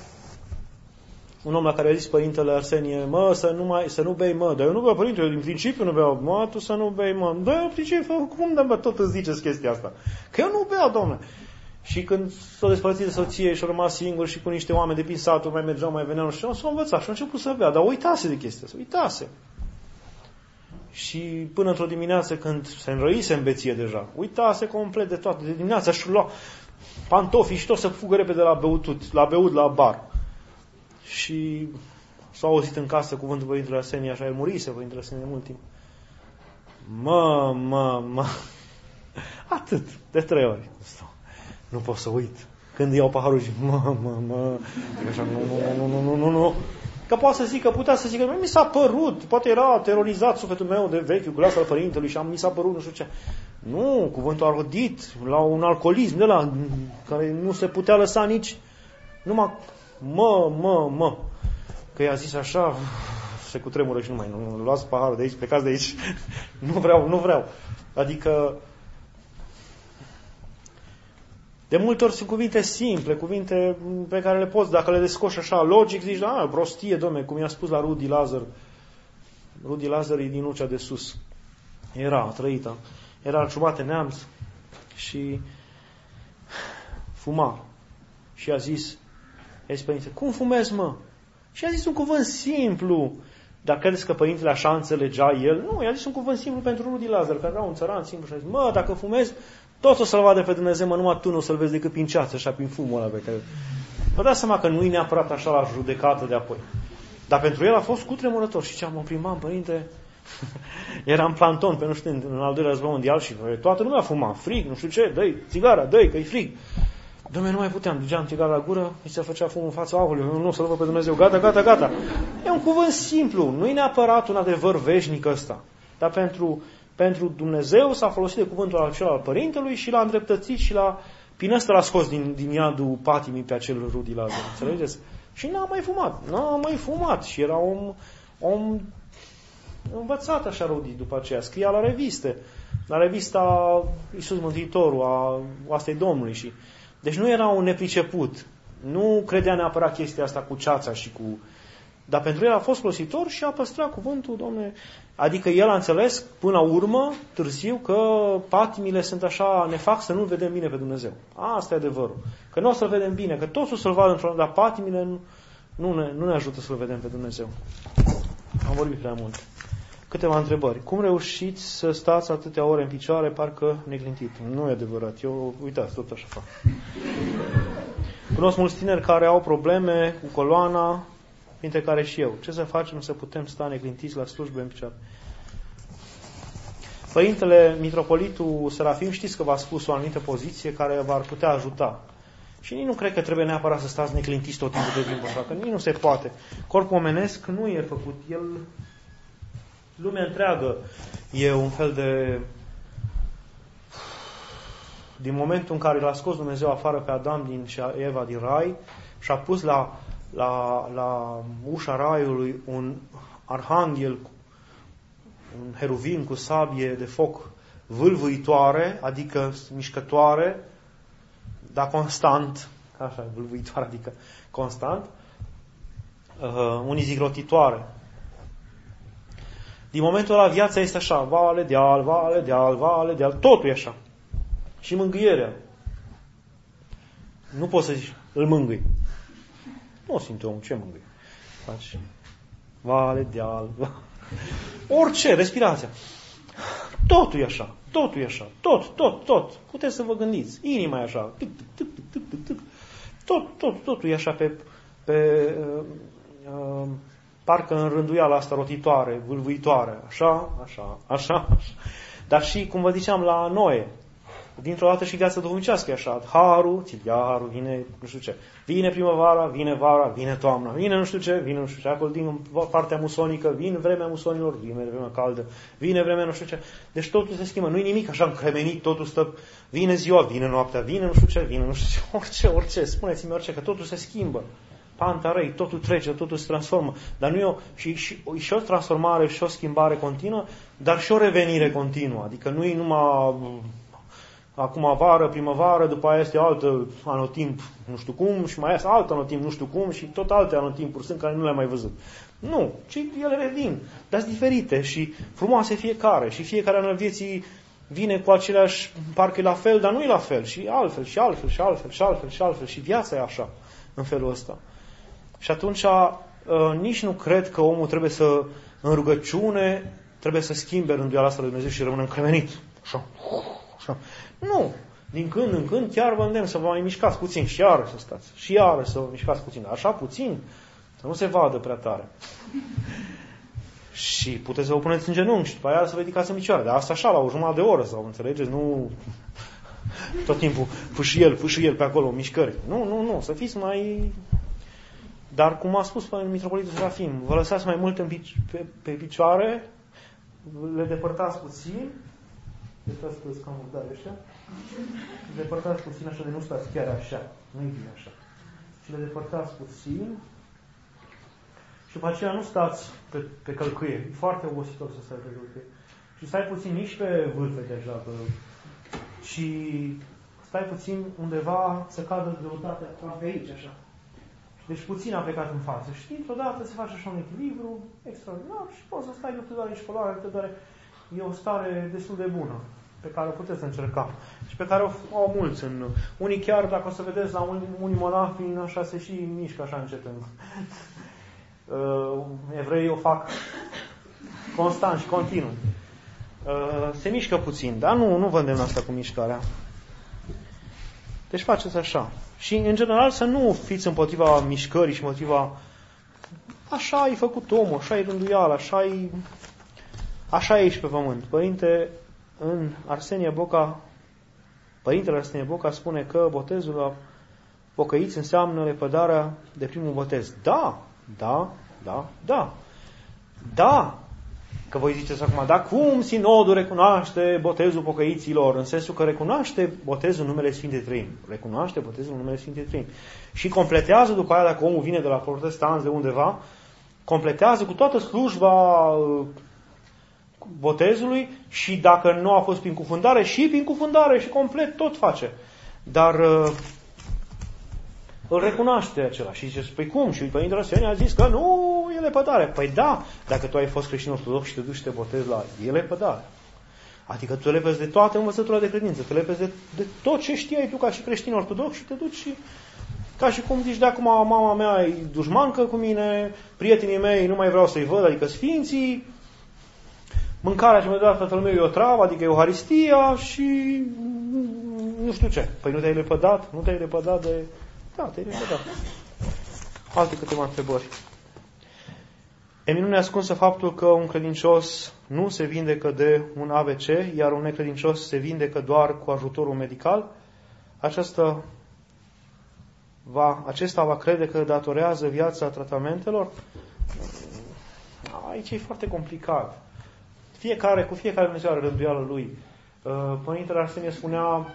A: Un om la care a zis Părintele Arsenie, mă, să nu, mai, să nu bei, mă, dar eu nu beau, Părinte, eu din principiu nu beau, mă, tu să nu bei, mă, da, în principiu, cum de tot îți ziceți chestia asta? Că eu nu beau, domnule. Și când s-o despărțit de soție și a rămas singur și cu niște oameni de prin satul, mai mergeau, mai veneau și s-a învățat și a început să bea, dar uitase de chestia asta, uitase. Și până într-o dimineață când se înrăise în beție deja, uitase complet de toate, de dimineața și lua pantofii și tot să fugă repede la beutut, la beut, la bar. Și s-a auzit în casă cuvântul Părintele Arsenie, așa el murise Părintele Arsenie de mult timp. Mă, mă, mă. Atât, de trei ori. Nu pot să uit. Când iau paharul și mă, mă, mă. Așa, nu, nu, nu, nu, nu, nu. Că poate să zică, putea să zică, mi s-a părut, poate era terorizat sufletul meu de vechiul glas al Părintelui și am, mi s-a părut, nu știu ce. Nu, cuvântul a rodit la un alcoolism de la care nu se putea lăsa nici numai mă, mă, mă. Că i-a zis așa, se cutremură și nu mai, nu, nu luați paharul de aici, plecați de aici. Nu vreau, nu vreau. Adică de multe ori sunt cuvinte simple, cuvinte pe care le poți, dacă le descoși așa logic, zici, da, prostie, domne, cum i-a spus la Rudi Lazar. Rudi Lazar e din Lucea de Sus. Era trăită. Era al ciumate neamț și fuma. Și a zis, i-a zis părinte, cum fumezi, mă? Și a zis un cuvânt simplu. Dar credeți că părintele așa înțelegea el? Nu, i-a zis un cuvânt simplu pentru Rudi Lazar, care era un țăran simplu și a zis, mă, dacă fumezi, tot o să-l vadă pe Dumnezeu, mă, numai tu nu o să-l vezi decât prin ceață, așa, prin fumul ăla pe care... Vă dați seama că nu-i neapărat așa la judecată de apoi. Dar pentru el a fost cutremurător. Și ce am primat, părinte, era în planton, pe nu știu, în al doilea război mondial și toată lumea fuma, frig, nu știu ce, dă-i țigara, dă-i, că-i frig. Dom'le, nu mai puteam, duceam țigara la gură, și se făcea fumul în fața, aoleu, nu, să-L văd pe Dumnezeu, gata, gata, gata. E un cuvânt simplu, nu e neapărat un adevăr veșnic ăsta. Dar pentru, pentru Dumnezeu s-a folosit de cuvântul acela al părintelui și l-a îndreptățit și l-a, prin ăsta l-a scos din, din iadul patimii pe acel Rudi Lazar, înțelegeți? Și n-a mai fumat, n-a mai fumat și era om, om învățat așa Rudi după aceea, scria la reviste, la revista Iisus Mântuitorul, a Oastei Domnului și deci nu era un nepriceput. Nu credea neapărat chestia asta cu ceața și cu... Dar pentru el a fost folositor și a păstrat cuvântul, Doamne. Adică el a înțeles până la urmă, târziu, că patimile sunt așa, ne fac să nu vedem bine pe Dumnezeu. Asta e adevărul. Că nu o să-L vedem bine, că totul să-L vadă într-o dar patimile nu, nu, ne, nu ne ajută să-L vedem pe Dumnezeu. Am vorbit prea mult. Câteva întrebări. Cum reușiți să stați atâtea ore în picioare, parcă neclintit? Nu e adevărat. Eu, uitați, tot așa fac. Cunosc mulți tineri care au probleme cu coloana, printre care și eu. Ce să facem să putem sta neclintiți la slujbe în picioare? Părintele Mitropolitul Serafim, știți că v-a spus o anumită poziție care v-ar putea ajuta. Și nici nu cred că trebuie neapărat să stați neclintiți tot timpul de timp așa, că nici nu se poate. Corpul omenesc nu e făcut. El... Lumea întreagă e un fel de... Din momentul în care l-a scos Dumnezeu afară pe Adam din, și Eva din rai și a pus la, la, la ușa raiului un arhanghel, un heruvim cu sabie de foc vâlvâitoare, adică mișcătoare, dar constant, așa, vâlvâitoare, adică constant, uh, unii zic rotitoare. Din momentul ăla viața este așa, vale, deal, vale, deal, vale, deal, totul e așa. Și mângâierea. Nu poți să zici, îl mângâi. Nu o simte omul, ce mângâi? Faci vale, deal, vale. Orice, respirația. Totul e așa, totul e așa, tot, tot, tot. Puteți să vă gândiți. Inima e așa. Tot, tot, totul e așa pe... pe uh, uh, parcă în rânduiala asta rotitoare, vâlvâitoare, așa, așa, așa, așa. Dar și, cum vă ziceam, la Noe, dintr-o dată și viața duhovnicească e așa, harul, ți-l ia harul, vine nu știu ce, vine primăvara, vine vara, vine toamna, vine nu știu ce, vine nu știu ce, acolo din partea musonică, vine vremea musonilor, vine vremea caldă, vine vremea nu știu ce, deci totul se schimbă, nu-i nimic așa încremenit, totul stă, vine ziua, vine noaptea, vine nu știu ce, vine nu știu ce, orice, orice, spuneți-mi orice, că totul se schimbă. Pantarei, totul trece, totul se transformă. Dar nu e o, și, și, și o transformare și o schimbare continuă, dar și o revenire continuă. Adică nu e numai acum vară, primăvară, după aia este altă anotimp nu știu cum și mai este altă anotimp nu știu cum și tot alte anotimpuri sunt care nu le-am mai văzut. Nu, ci ele revin, dar sunt diferite și frumoase fiecare și fiecare an al vieții vine cu aceleași, parcă e la fel, dar nu e la fel și altfel și altfel și altfel și altfel și altfel și viața e așa, în felul ăsta. Și atunci uh, nici nu cred că omul trebuie să, în rugăciune, trebuie să schimbe rânduiala asta lui Dumnezeu și rămână încremenit. Așa, așa. Nu! Din când în când chiar vă îndemn să vă mai mișcați puțin și iară să stați. Și iară să vă mișcați puțin. Așa puțin, să nu se vadă prea tare. Și puteți să vă puneți în genunchi și după aia să vă ridicați în picioare. Dar asta așa, la o jumătate de oră, sau înțelegeți? Nu tot timpul fâșiel, fâșiel pe acolo, mișcări. Nu, nu, nu. Să fiți mai... Dar, cum a spus Mitropolitul Serafim, vă lăsați mai mult în pici, pe, pe picioare, le depărtați puțin, depărtați cam murdare ăștia, le depărtați puțin așa de nu stați chiar așa, nu-i bine așa. Și le depărtați puțin și după aceea nu stați pe, pe călcâie. E foarte obositor să stai pe călcâie. Și stai puțin nici pe vârfe deja, pe, și stai puțin undeva să cadă greutatea cam pe aici, așa. Deci puțin a plecat în față. Și dintr-o dată se face așa un echilibru extraordinar și poți să stai, nu te doare nici coloare, te doare. E o stare destul de bună pe care o puteți încerca și pe care o au mulți. În, unii chiar, dacă o să vedeți la unii, unii monahi, așa se și mișcă așa încet. În, uh, evreii o fac constant și continuu. Uh, se mișcă puțin, dar nu, nu vă îndemn asta cu mișcarea. Deci faceți așa. Și, în general, să nu fiți împotriva mișcării și împotriva... Așa e făcut omul, așa e rânduială, așa e... Așa e și pe pământ. Părinte, în Arsenie Boca, Părintele Arsenie Boca spune că botezul pocăiți înseamnă lepădarea de primul botez. Da, da, da, da. Da, că voi ziceți acum, dar cum sinodul recunoaște botezul pocăiților? În sensul că recunoaște botezul în numele Sfintei Treimi. Recunoaște botezul în numele Sfintei Treimi. Și completează după aia, dacă omul vine de la protestanți de undeva, completează cu toată slujba botezului și dacă nu a fost prin cufundare, și prin cufundare și complet tot face. Dar uh, îl recunoaște acela și zice, păi cum? Și Părintele Arsenie a zis că nu e lepădare. Păi da, dacă tu ai fost creștin ortodox și te duci și te botezi la e lepădare. Adică tu te lepezi de toate învățătura de credință, te lepezi de, de tot ce știai tu ca și creștin ortodox și te duci și ca și cum zici, de acum mama mea e dușmancă cu mine, prietenii mei nu mai vreau să-i văd, adică sfinții, mâncarea ce mi-a dat tatăl meu e o travă, adică Euharistia și nu știu ce. Păi nu te-ai lepădat? Nu te-ai lepădat de... Da, te-ai lepădat. Alte câteva întrebări. E minune ascunsă faptul că un credincios nu se vindecă de un A V C, iar un necredincios se vindecă doar cu ajutorul medical. Aceasta va, acesta va crede că datorează viața tratamentelor? Aici e foarte complicat. Fiecare, cu fiecare Dumnezeu are rânduială lui. Părintele Arsenie spunea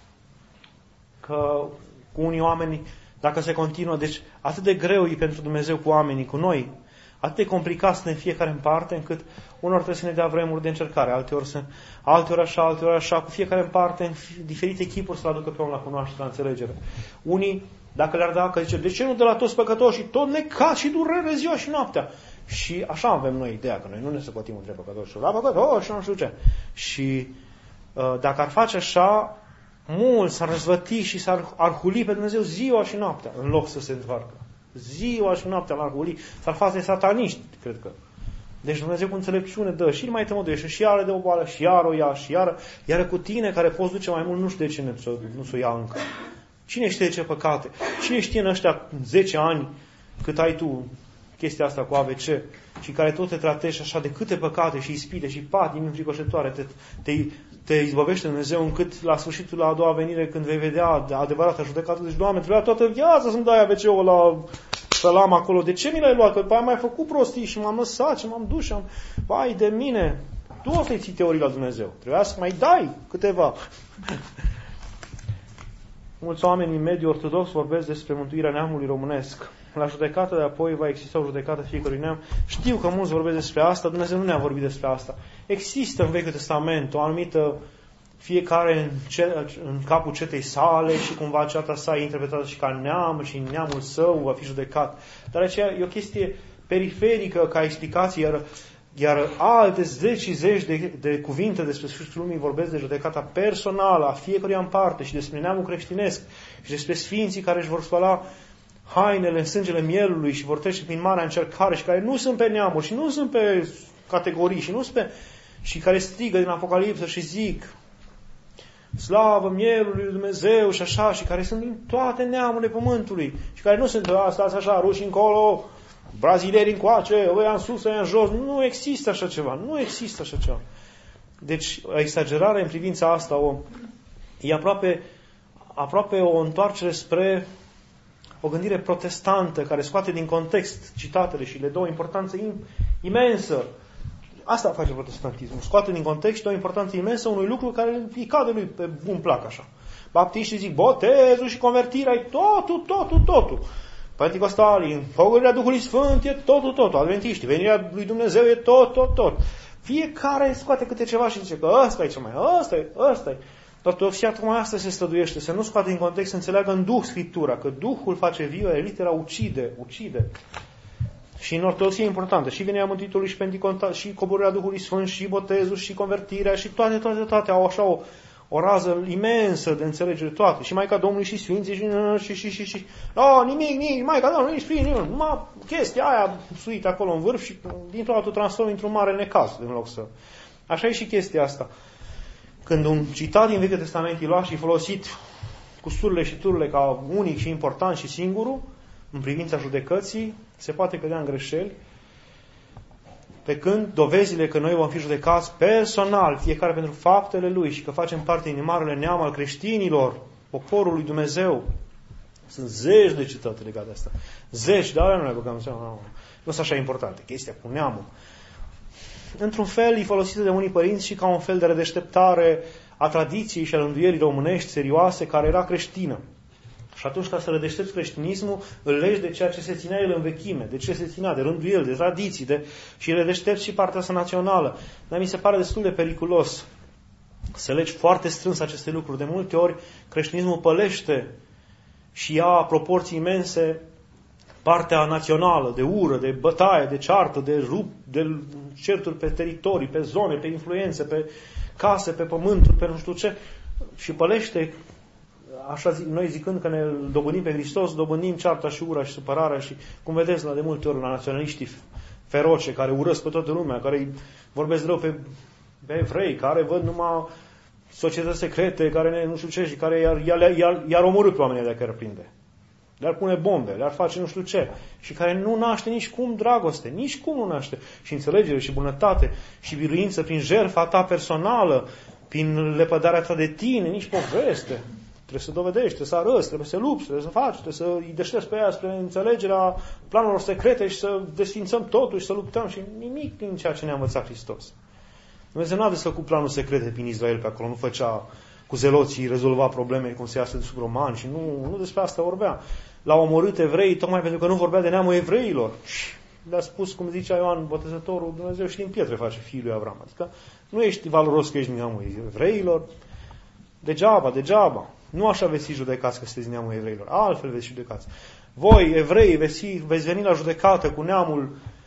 A: că cu unii oameni, dacă se continuă, deci atât de greu e pentru Dumnezeu cu oamenii, cu noi, atât de complicat să ne fiecare în parte, încât unor trebuie să ne dea vremuri de încercare, alteori, să, alteori așa, alteori așa, cu fiecare în parte, în diferite chipuri să-l aducă pe om la cunoaștere, la înțelegere. Unii, dacă le-ar da, că zice, de ce nu de la toți păcătoși, tot necat și durere ziua și noaptea? Și așa avem noi ideea, că noi nu ne socotim între păcătoși, la păcătoși și nu știu ce. Și uh, dacă ar face așa, mulți s-ar răzvăti și s-ar arhuli pe Dumnezeu ziua și noaptea, în loc să se întoarcă. Ziua și noaptea la arhuli, s-ar face sataniști, cred că. Deci Dumnezeu cu înțelepciune dă și mai tămăduiește și iară de o boală, și iară o ia, și iară, iară cu tine care poți duce mai mult, nu știu de ce nu s-o ia încă. Cine știe de ce păcate? Cine știe în ăștia zece ani cât ai tu chestia asta cu A V C și care tot te tratezi așa de câte păcate și ispite și patimi înfricoșătoare, te, te, te izbăvește Dumnezeu încât la sfârșitul, la a doua venire, când vei vedea adevărata judecată, zici, Doamne, trebuia toată viața să-mi dai A V C-ul la sălam acolo. De ce mi l-ai luat? Că după aia am mai făcut prostii și m-am lăsat și m-am dus și am... Vai de mine! Tu o să-i ții teorii la Dumnezeu. Trebuia să mai dai câteva. Mulți oameni în mediul ortodox vorbesc despre mântuirea neamului românesc. La judecată de apoi va exista o judecată fiecărui neam. Știu că mulți vorbesc despre asta, Dumnezeu nu ne-a vorbit despre asta. Există în Vechiul Testament o anumită fiecare în, ce, în capul cetei sale și cumva ceata sa e interpretată și ca neam și în neamul său va fi judecat. Dar aceea e o chestie periferică ca explicație, iar, iar alte zeci și zeci de, de cuvinte despre sfârșitul lumii vorbesc de judecata personală a fiecăruia în parte și despre neamul creștinesc și despre sfinții care își vor spăla hainele în sângele mielului și vor trece prin marea încercare și care nu sunt pe neamuri și nu sunt pe categorii și nu sunt pe... și care strigă din Apocalipsă și zic slavă mielului lui Dumnezeu și așa, și care sunt din toate neamurile pământului și care nu sunt asta, așa, ruși încolo, brazilieri încoace, ăia în sus, ăia în jos. Nu există așa ceva. Nu există așa ceva. Deci, exagerarea în privința asta o, e aproape, aproape o întoarcere spre o gândire protestantă care scoate din context citatele și le dă o importanță imensă. Asta face protestantismul. Scoate din context și dă o importanță imensă unui lucru care îi cade lui pe bun plac așa. Baptiștii zic botezul și convertirea e totul, totul, totul. Penticostalii, făgărirea Duhului Sfânt e totul, totul. Adventiștii, venirea lui Dumnezeu e tot, tot, tot. Fiecare scoate câte ceva și zice că ăsta e cel mai, ăsta e, ăsta e. Ortodoxia tocmai asta se străduiește, să nu scoate din context, să înțeleagă în Duh Scriptura, că Duhul face viu, iar litera ucide, ucide. Și în ortodoxie e importantă. Și venirea Mântuitorului și Penticostal, și coborârea Duhului Sfânt, și botezul, și convertirea, și toate, toate, toate au așa o, o rază imensă de înțelegere toate. Și Maica Domnului și Sfinții și și și și și. No, nimic, nimic, Maica Domnului, nici prin nimic. Numai chestia aia suită acolo în vârf și dintr-o dată o transformă într-un mare necaz în loc să. Așa e și chestia asta. Când un citat din Vechiul Testament e luat și folosit cu surile și tururile ca unic și important și singurul, în privința judecății, se poate cădea în greșeli, pe când dovezile că noi vom fi judecați personal, fiecare pentru faptele lui și că facem parte din marele neam al creștinilor, poporul lui Dumnezeu, Sunt zeci de citate legate de asta. Zeci, dar nu le băgăm în seama. Nu, nu sunt așa importante. Chestia cu neamul. Într-un fel, e folosită de unii părinți și ca un fel de redeșteptare a tradiției și a rânduierii românești serioase, care era creștină. Și atunci, ca să redeștepți creștinismul, îl legi de ceea ce se ținea el în vechime, de ce se ținea, de rânduieli, de tradiții, de... și redeștepți și partea asta națională. Dar mi se pare destul de periculos să legi foarte strâns aceste lucruri. De multe ori, creștinismul pălește și ia proporții imense partea națională, de ură, de bătaie, de ceartă, de rup, de certuri pe teritorii, pe zone, pe influențe, pe case, pe pământuri, pe nu știu ce, și pălește, așa zic, noi zicând că ne dobândim pe Hristos, dobândim cearta și ura și supărarea și, cum vedeți, la de multe ori la naționaliștii feroce, care urăsc pe toată lumea, care vorbesc rău pe, pe evrei, care văd numai societăți secrete, care ne, nu știu ce, și care i-ar, i-ar, i-ar, i-ar omorâ pe oamenii dacă ar prinde. Le-ar pune bombe, le-ar face nu știu ce. Și care nu naște nici cum dragoste, nici cum nu naște. Și înțelegere, și bunătate, și biruință prin jertfa ta personală, prin lepădarea ta de tine, nici poveste. Trebuie să dovedești, trebuie să arăți, trebuie să lupți, trebuie să faci, trebuie să îi deștepți pe ea spre înțelegerea planurilor secrete și să desfințăm totul și să luptăm. Și nimic din ceea ce ne-a învățat Hristos. Dumnezeu nu a desfăcut planul secrete prin Israel pe acolo, nu făcea cu zeloții, rezolva probleme cum se iasă de sub romani și nu, nu despre asta vorbea. L-au omorât evreii tocmai pentru că nu vorbea de neamul evreilor. Și le-a spus, cum zicea Ioan Botezătorul, Dumnezeu și din pietre face fiul lui Avram. Adică nu ești valoros că ești din neamul evreilor, degeaba, degeaba. Nu așa veți fi judecați că sunteți neamul evreilor, altfel veți fi judecați. Voi, evrei, veți, fi, veți veni la judecată cu neamul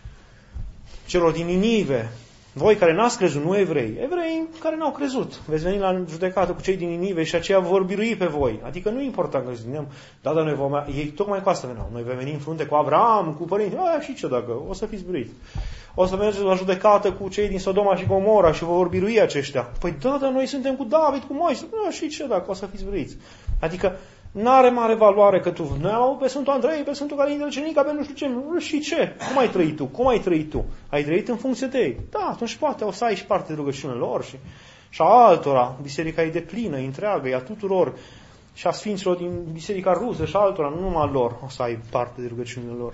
A: celor din Ninive. Voi care n-ați crezut, nu evrei, evrei care n-au crezut. Veți veni la judecată cu cei din Ninive și aceia vor birui pe voi. Adică nu e important că zicem, da, dar noi vom... Ei tocmai cu asta veneau. Noi vom veni în frunte cu Avram, cu părinții. Aia și ce dacă? O să fiți biruiți. O să mergeți la judecată cu cei din Sodoma și Gomora și vă vor birui aceștia. Păi da, dar noi suntem cu David, cu Moise. Aia și ce dacă? O să fiți biruiți. Adică n-are mare valoare că tu... Noi am avut pe Sfântul Andrei, pe Sfântul Galintele Cenica, pe nu știu ce. Și ce? Cum ai trăit tu? Cum ai trăit tu? Ai trăit în funcție de ei. Da, atunci poate o să ai și parte de rugăciunile lor și, și a altora. Biserica e deplină, e întreagă, e a tuturor. Și a sfinților din Biserica Rusă și a altora, nu numai lor, o să ai parte de rugăciunile lor.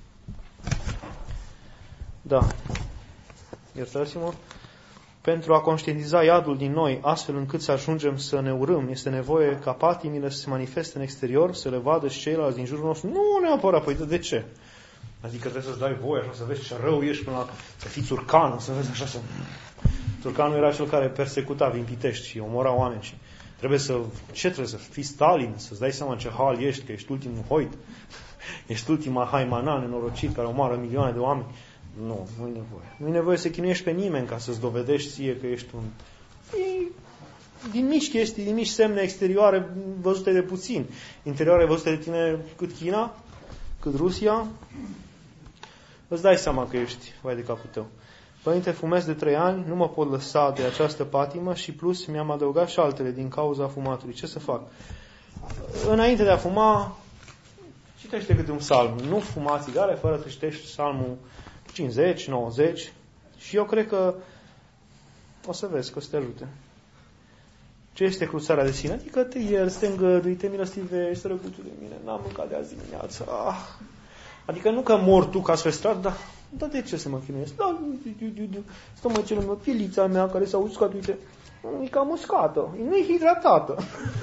A: Da. Iertați-mă. Pentru a conștientiza iadul din noi, astfel încât să ajungem să ne urâm, este nevoie ca patimile să se manifeste în exterior, să le vadă și ceilalți din jurul nostru. Nu neapărat, păi de ce? Adică trebuie să-ți dai voie așa, să vezi ce rău ești până la... să fii țurcanul, să vezi așa să... Țurcanul era cel care persecuta din Pitești și omora oameni și trebuie să... Ce trebuie să fii Stalin? Să-ți dai seama în ce hal ești, că ești ultimul hoit. Ești ultima haimana nenorocit care omoară milioane de oameni. Nu, nu e nevoie. Nu e nevoie să chinuiești pe nimeni ca să-ți dovedești ție că ești un... E din mici chestii, din mici semne exterioare văzute de puțin. Interioare văzute de tine cât China, cât Rusia, îți dai seama că ești vai de capul tău. Părinte, fumez de trei ani, nu mă pot lăsa de această patimă și plus mi-am adăugat și altele din cauza fumatului. Ce să fac? Înainte de a fuma, citește câte un psalm. Nu fuma țigare fără să citești psalmul cincizeci, nouăzeci și eu cred că o să vezi că o să te ajute. Ce este cruțarea de sine? Adică te ierți, te îngădui, te milostivești, te răgutul de mine, n-am mâncat de azi dimineață. Ah. Adică nu că mor tu ca să strat, dar da, de ce să mă chinuiesc? Da, stă mă celul meu, filița mea care s-a uscat, uite, e cam uscată, nu e hidratată.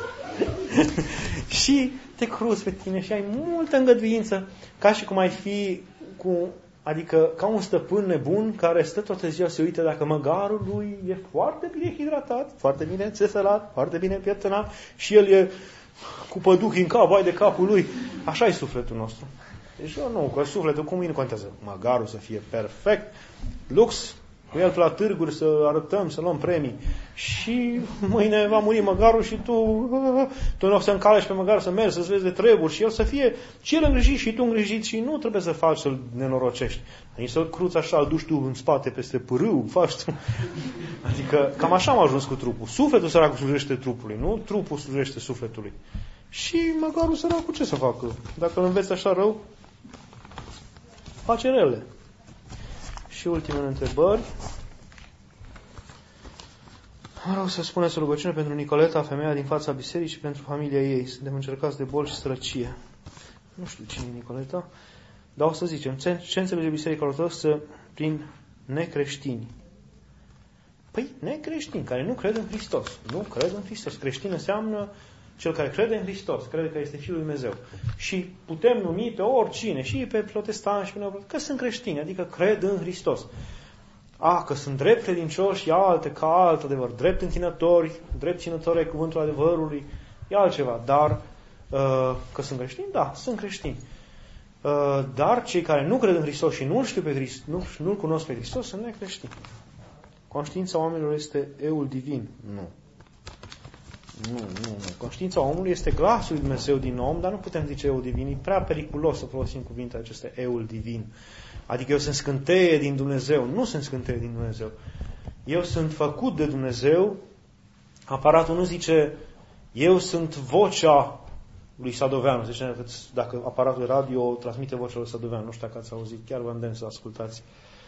A: Și te cruți pe tine și ai multă îngăduință, ca și cum ai fi cu... Adică ca un stăpân nebun care stă toată ziua să uite dacă măgarul lui e foarte bine hidratat, foarte bine țesălat, foarte bine pieptănat și el e cu păduchi în cap, vai de capul lui. Așa e sufletul nostru. Deci eu nu, că sufletul cum nu contează. Măgarul să fie perfect, lux, cu el la târguri să arătăm, să luăm premii. Și mâine va muri măgarul și tu, tu nu o să încalești pe măgar să mergi, să-ți vezi de treburi și el să fie și el îngrijit și tu îngrijit și nu trebuie să faci să-l nenorocești. Nici să-l cruți așa, îl duci tu în spate peste pârâu, faci tu. Adică cam așa am ajuns cu trupul. Sufletul săracul slujește trupului, nu? Trupul slujește sufletului. Și măgarul săracul ce să facă? Dacă îl înveți așa rău, face rele. Și ultimele întrebări. Mă rog să spuneți o rugăciune pentru Nicoleta, femeia din fața bisericii și pentru familia ei. Suntem încercați de boli și sărăcie. nu știu cine e Nicoleta, dar o să zicem, ce înțelege Biserica Ortodoxă prin necreștini? Păi necreștini, care nu cred în Hristos. Nu cred în Hristos. Creștin înseamnă cel care crede în Hristos, crede că este Fiul lui Dumnezeu. Și putem numi pe oricine, și pe protestanți, și pe neoprotestanți, că sunt creștini, adică cred în Hristos. A, că sunt drept credincioși, e alte, ca alt adevăr. Drept întinători, drept ținători ai cuvântul adevărului, e altceva. Dar că sunt creștini? Da, sunt creștini. Dar cei care nu cred în Hristos și nu-L știu pe Hristos, nu, nu-L cunosc pe Hristos, sunt necreștini. Conștiința oamenilor este eul divin. Nu. Nu, nu, nu. Conștiința omului este glasul lui Dumnezeu din om, dar nu putem zice eul divin. E prea periculos să folosim cuvintele acestea, eul divin. Adică eu sunt scânteie din Dumnezeu. Nu sunt scânteie din Dumnezeu. Eu sunt făcut de Dumnezeu. Aparatul nu zice eu sunt vocea lui Sadoveanu. Zice, dacă aparatul radio transmite vocea lui Sadoveanu, nu știu dacă ați auzit, chiar vă îndemn să ascultați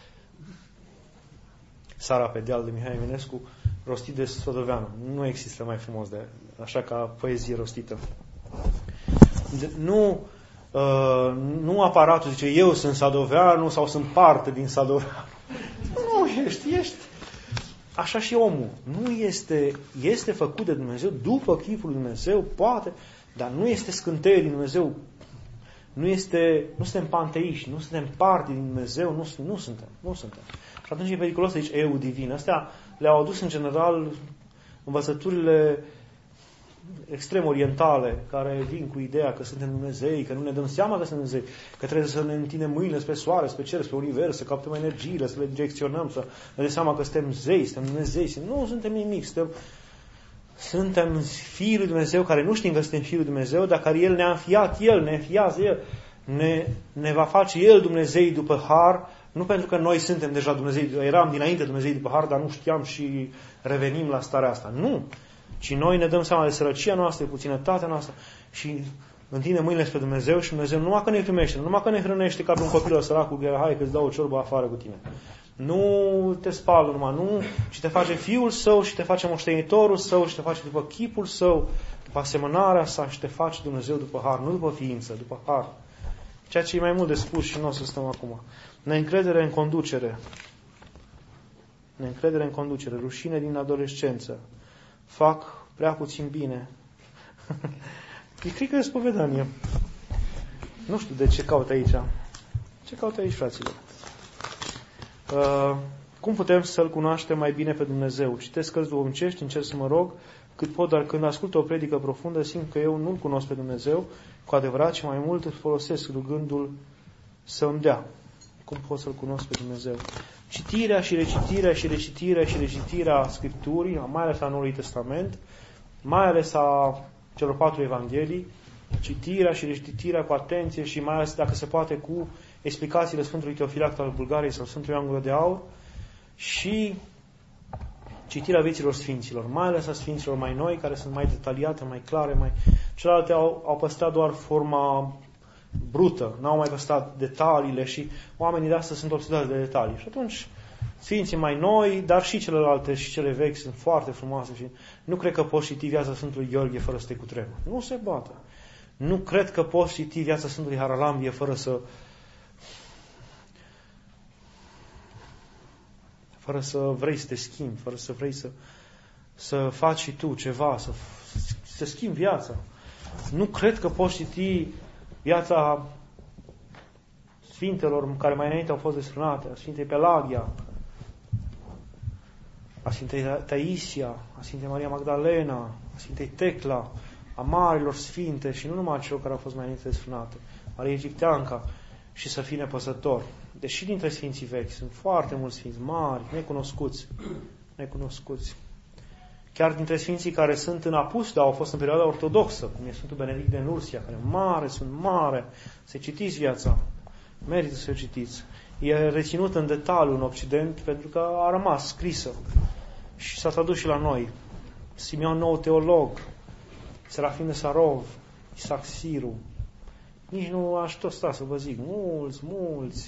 A: Sara pe deal de Mihai Eminescu, rostit de Sadoveanu. Nu există mai frumos de așa ca poezie rostită. De, nu, uh, nu aparatul zice eu sunt Sadoveanu sau sunt parte din Sadoveanu. Nu, ești, ești. Așa și omul. Nu este, este făcut de Dumnezeu după chipul lui Dumnezeu, poate, dar nu este scânteie din Dumnezeu. Nu, este, nu suntem panteiști, nu suntem parte din Dumnezeu, nu, nu suntem. Nu suntem. Și atunci e periculos să zici eu divin. Astea le-au adus în general învățăturile extrem orientale, care vin cu ideea că suntem Dumnezei, că nu ne dăm seama că suntem Dumnezei, că trebuie să ne întindem mâinile spre soare, spre cer, spre univers, să captăm energiile, să le direcționăm, să ne dăm seama că suntem zei, suntem Dumnezei. Nu suntem nimic, suntem, suntem Fiul lui Dumnezeu, care nu știm că suntem Fiul lui Dumnezeu, dar care El ne-a înfiat, El ne înfiază, El ne, ne va face El Dumnezei după har, nu pentru că noi suntem deja Dumnezei, eram dinainte Dumnezei după har, dar nu știam și revenim la starea asta. Nu! Ci noi ne dăm seama de sărăcia noastră, de puținătatea noastră și întindem mâinile spre Dumnezeu și Dumnezeu numai că ne primește, numai că ne hrănește ca pe un copil săracul, că hai că îți dau o ciorbă afară cu tine. Nu te spală numai, nu, ci te face Fiul Său și te face moștenitorul Său și te face după chipul Său, după asemănarea Sa și te face Dumnezeu după har, nu după ființă, după har. Ceea ce e mai mult de spus și nu o să stăm acum. Neîncredere în conducere. Neîncredere în conducere. Rușine din adolescență. Fac prea puțin bine. E cred că e spovedanie. Nu știu de ce caut aici. Ce caut aici, fraților? Uh, cum putem să-L cunoaștem mai bine pe Dumnezeu? Citesc cărți duhovnicești, încerc să mă rog cât pot, dar când ascult o predică profundă, simt că eu nu-L cunosc pe Dumnezeu cu adevărat și mai mult îl folosesc rugându-L să îmi dea. Cum pot să-L cunosc pe Dumnezeu? Citirea și recitirea și recitirea și recitirea Scripturii, mai ales a Noului Testament, mai ales a celor patru Evanghelii, citirea și recitirea cu atenție și mai ales, dacă se poate, cu explicațiile Sfântului Teofilact al Bulgariei sau Sfântului Ioan Gură de Aur și citirea vieților Sfinților, mai ales a Sfinților mai noi, care sunt mai detaliate, mai clare, mai... celelalte au, au păstrat doar forma brută, n-au mai păstrat detaliile și oamenii de astăzi sunt obsedați de detalii. Și atunci, Sfinții mai noi, dar și celelalte și cele vechi sunt foarte frumoase și nu cred că poți citi viața Sfântului Gheorghe fără să te cutremă. Nu se bată. Nu cred că poți citi viața Sfântului Haralambie fără să fără să vrei să te schimbi, fără să vrei să, să faci și tu ceva, să, să schimbi viața. Nu cred că poți citi viața Sfintelor care mai înainte au fost desfrânate, a Sfintei Pelagia, a Sfintei Taisia, a Sfintei Maria Magdalena, a Sfintei Tecla, a marilor Sfinte și nu numai celor care au fost mai înainte desfrânate, Maria Egipteanca, și să fii nepăsător. Deși dintre Sfinții vechi sunt foarte mulți Sfinți mari, necunoscuți, necunoscuți. Chiar dintre Sfinții care sunt în apus, dar au fost în perioada ortodoxă, cum e Sfântul Benedict de Nursia, care mare, sunt mare, să citiți viața, merită să o citiți. E reținut în detaliu în Occident pentru că a rămas scrisă și s-a tradus și la noi. Simeon Nou Teolog, Serafim de Sarov, Isaac Siru. Nici nu aș tot sta să vă zic. Mulți, mulți.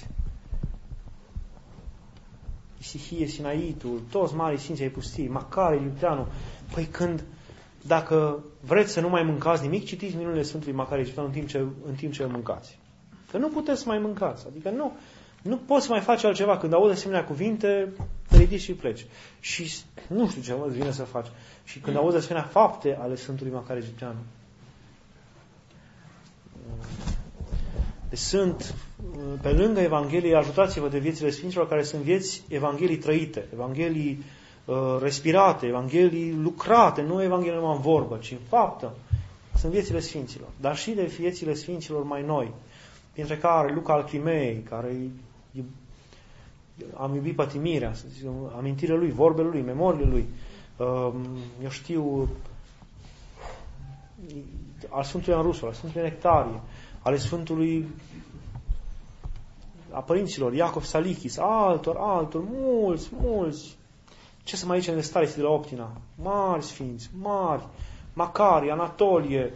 A: Isihie Sinaitul, toți mari Sfinții ai Pustiei, Macare Iulianu. Păi când, dacă vreți să nu mai mâncați nimic, citiți minunile Sfântului Macarie Egiptean în timp ce, în timp ce mâncați. Că nu puteți să mai mâncați. Adică nu, nu poți mai face altceva. Când auzi asemenea cuvinte, te ridici și pleci. Și nu știu ce îți vine să faci. Și când auzi asemenea fapte ale Sfântului Macarie Egiptean. Deci sunt, pe lângă Evanghelie, ajutați-vă de viețile Sfinților, care sunt vieți Evanghelii trăite, Evanghelii uh, respirate, Evanghelii lucrate, nu Evanghelii numai în vorbă, ci în faptă. Sunt viețile Sfinților, dar și de viețile Sfinților mai noi, printre care Luca al Chimei, care am iubit pătimirea, să zic, amintirile lui, vorbele lui, memoriile lui, uh, eu știu, al Sfântului Ioan Rusul, al Sfântului Nectarie, ale Sfântului, a părinților, Iacov Salichis, altor, altor, mulți, mulți. Ce să mai zicem de stareții de la Optina? Mari sfinți, mari, Macarie, Anatolie,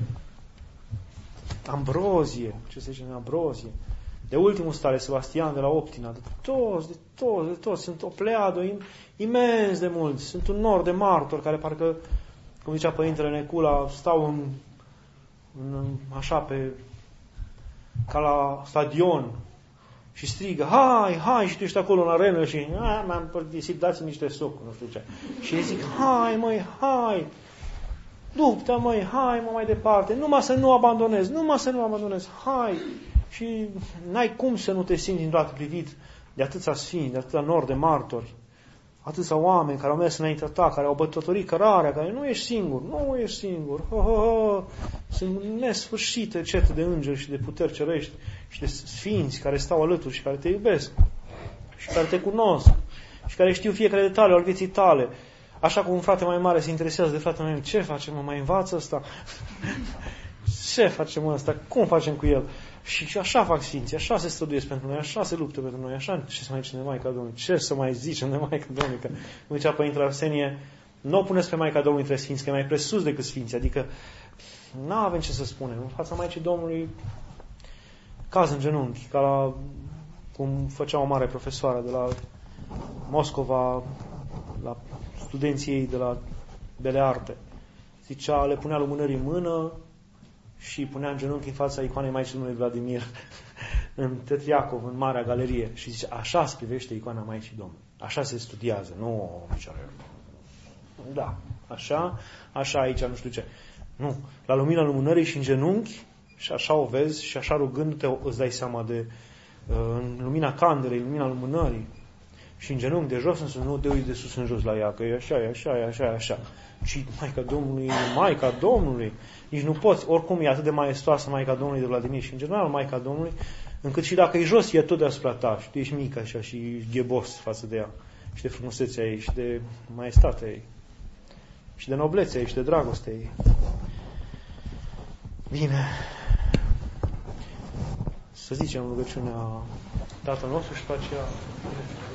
A: Ambrozie, ce se zice, Ambrozie, de ultimul stare, Sebastian de la Optina, de toți, de toți, de toți, sunt o pleiadă imens de mulți, sunt un nor de martori care parcă, cum zicea Părintele Necula, stau în, în așa pe ca la stadion și strigă, hai, hai, și tu ești acolo în arenă și m-am părtisit, dați-mi niște socuri, nu știu ce. Și îi zic, hai, măi, hai, luptă, măi, hai, mă, mai departe, numai să nu abandonezi, numai să nu abandonezi, hai. Și n-ai cum să nu te simți îndată privit de atâția sfinți, de atâția nori de martori, atâția oameni care au mers înaintea ta, care au bătătorit cărarea, care nu ești singur, nu ești singur. Ho, ho, ho. Sunt nesfârșite cete de îngeri și de puteri cerești și de sfinți care stau alături și care te iubesc și care te cunosc și care știu fiecare detaliu al vieții tale. Așa cum un frate mai mare se interesează de fratele meu, ce facem, mă, mai învață ăsta? Ce facem ăsta? Cum facem cu el? Și, și așa fac sfinții, așa se străduiesc pentru noi, așa se luptă pentru noi, așa, ce să mai zicem de Maica Domnului, ce să mai zicem de Maica Domnului, că, cum zicea Părintele Arsenie, nu o puneți pe Maica Domnului între sfinți, că e mai presus decât sfinți, adică nu avem ce să spunem, în fața Maicii Domnului caz în genunchi, ca la, cum făcea o mare profesoară de la Moscova, la studenții ei de la Belearte, zicea, le punea lumânării în mână și punea în genunchi în fața icoanei Maicii Domnului Vladimir în Tetriacov, în Marea Galerie și zice, așa se privește icoana Maicii Domnului. Așa se studiază, nu o picioare. Da, așa, așa aici, nu știu ce. Nu, la lumina lumânării și în genunchi și așa o vezi și așa rugându-te îți dai seama de în lumina candelei, în lumina lumânării și în genunchi de jos în sus, nu te uiți de sus în jos la ea, că e așa, e așa, e așa, e așa. Și Maica Domnului, Maica Domnului, nici nu poți, oricum e atât de maestoasă Maica Domnului de Vladimir și în general Maica Domnului, încât și dacă e jos, e tot deasupra ta și tu ești mică așa și ești ghebos față de ea și de frumusețea ei și de maestatea ei și de noblețea ei și de dragostea ei. Bine, să zicem rugăciunea Tatăl nostru și pe aceea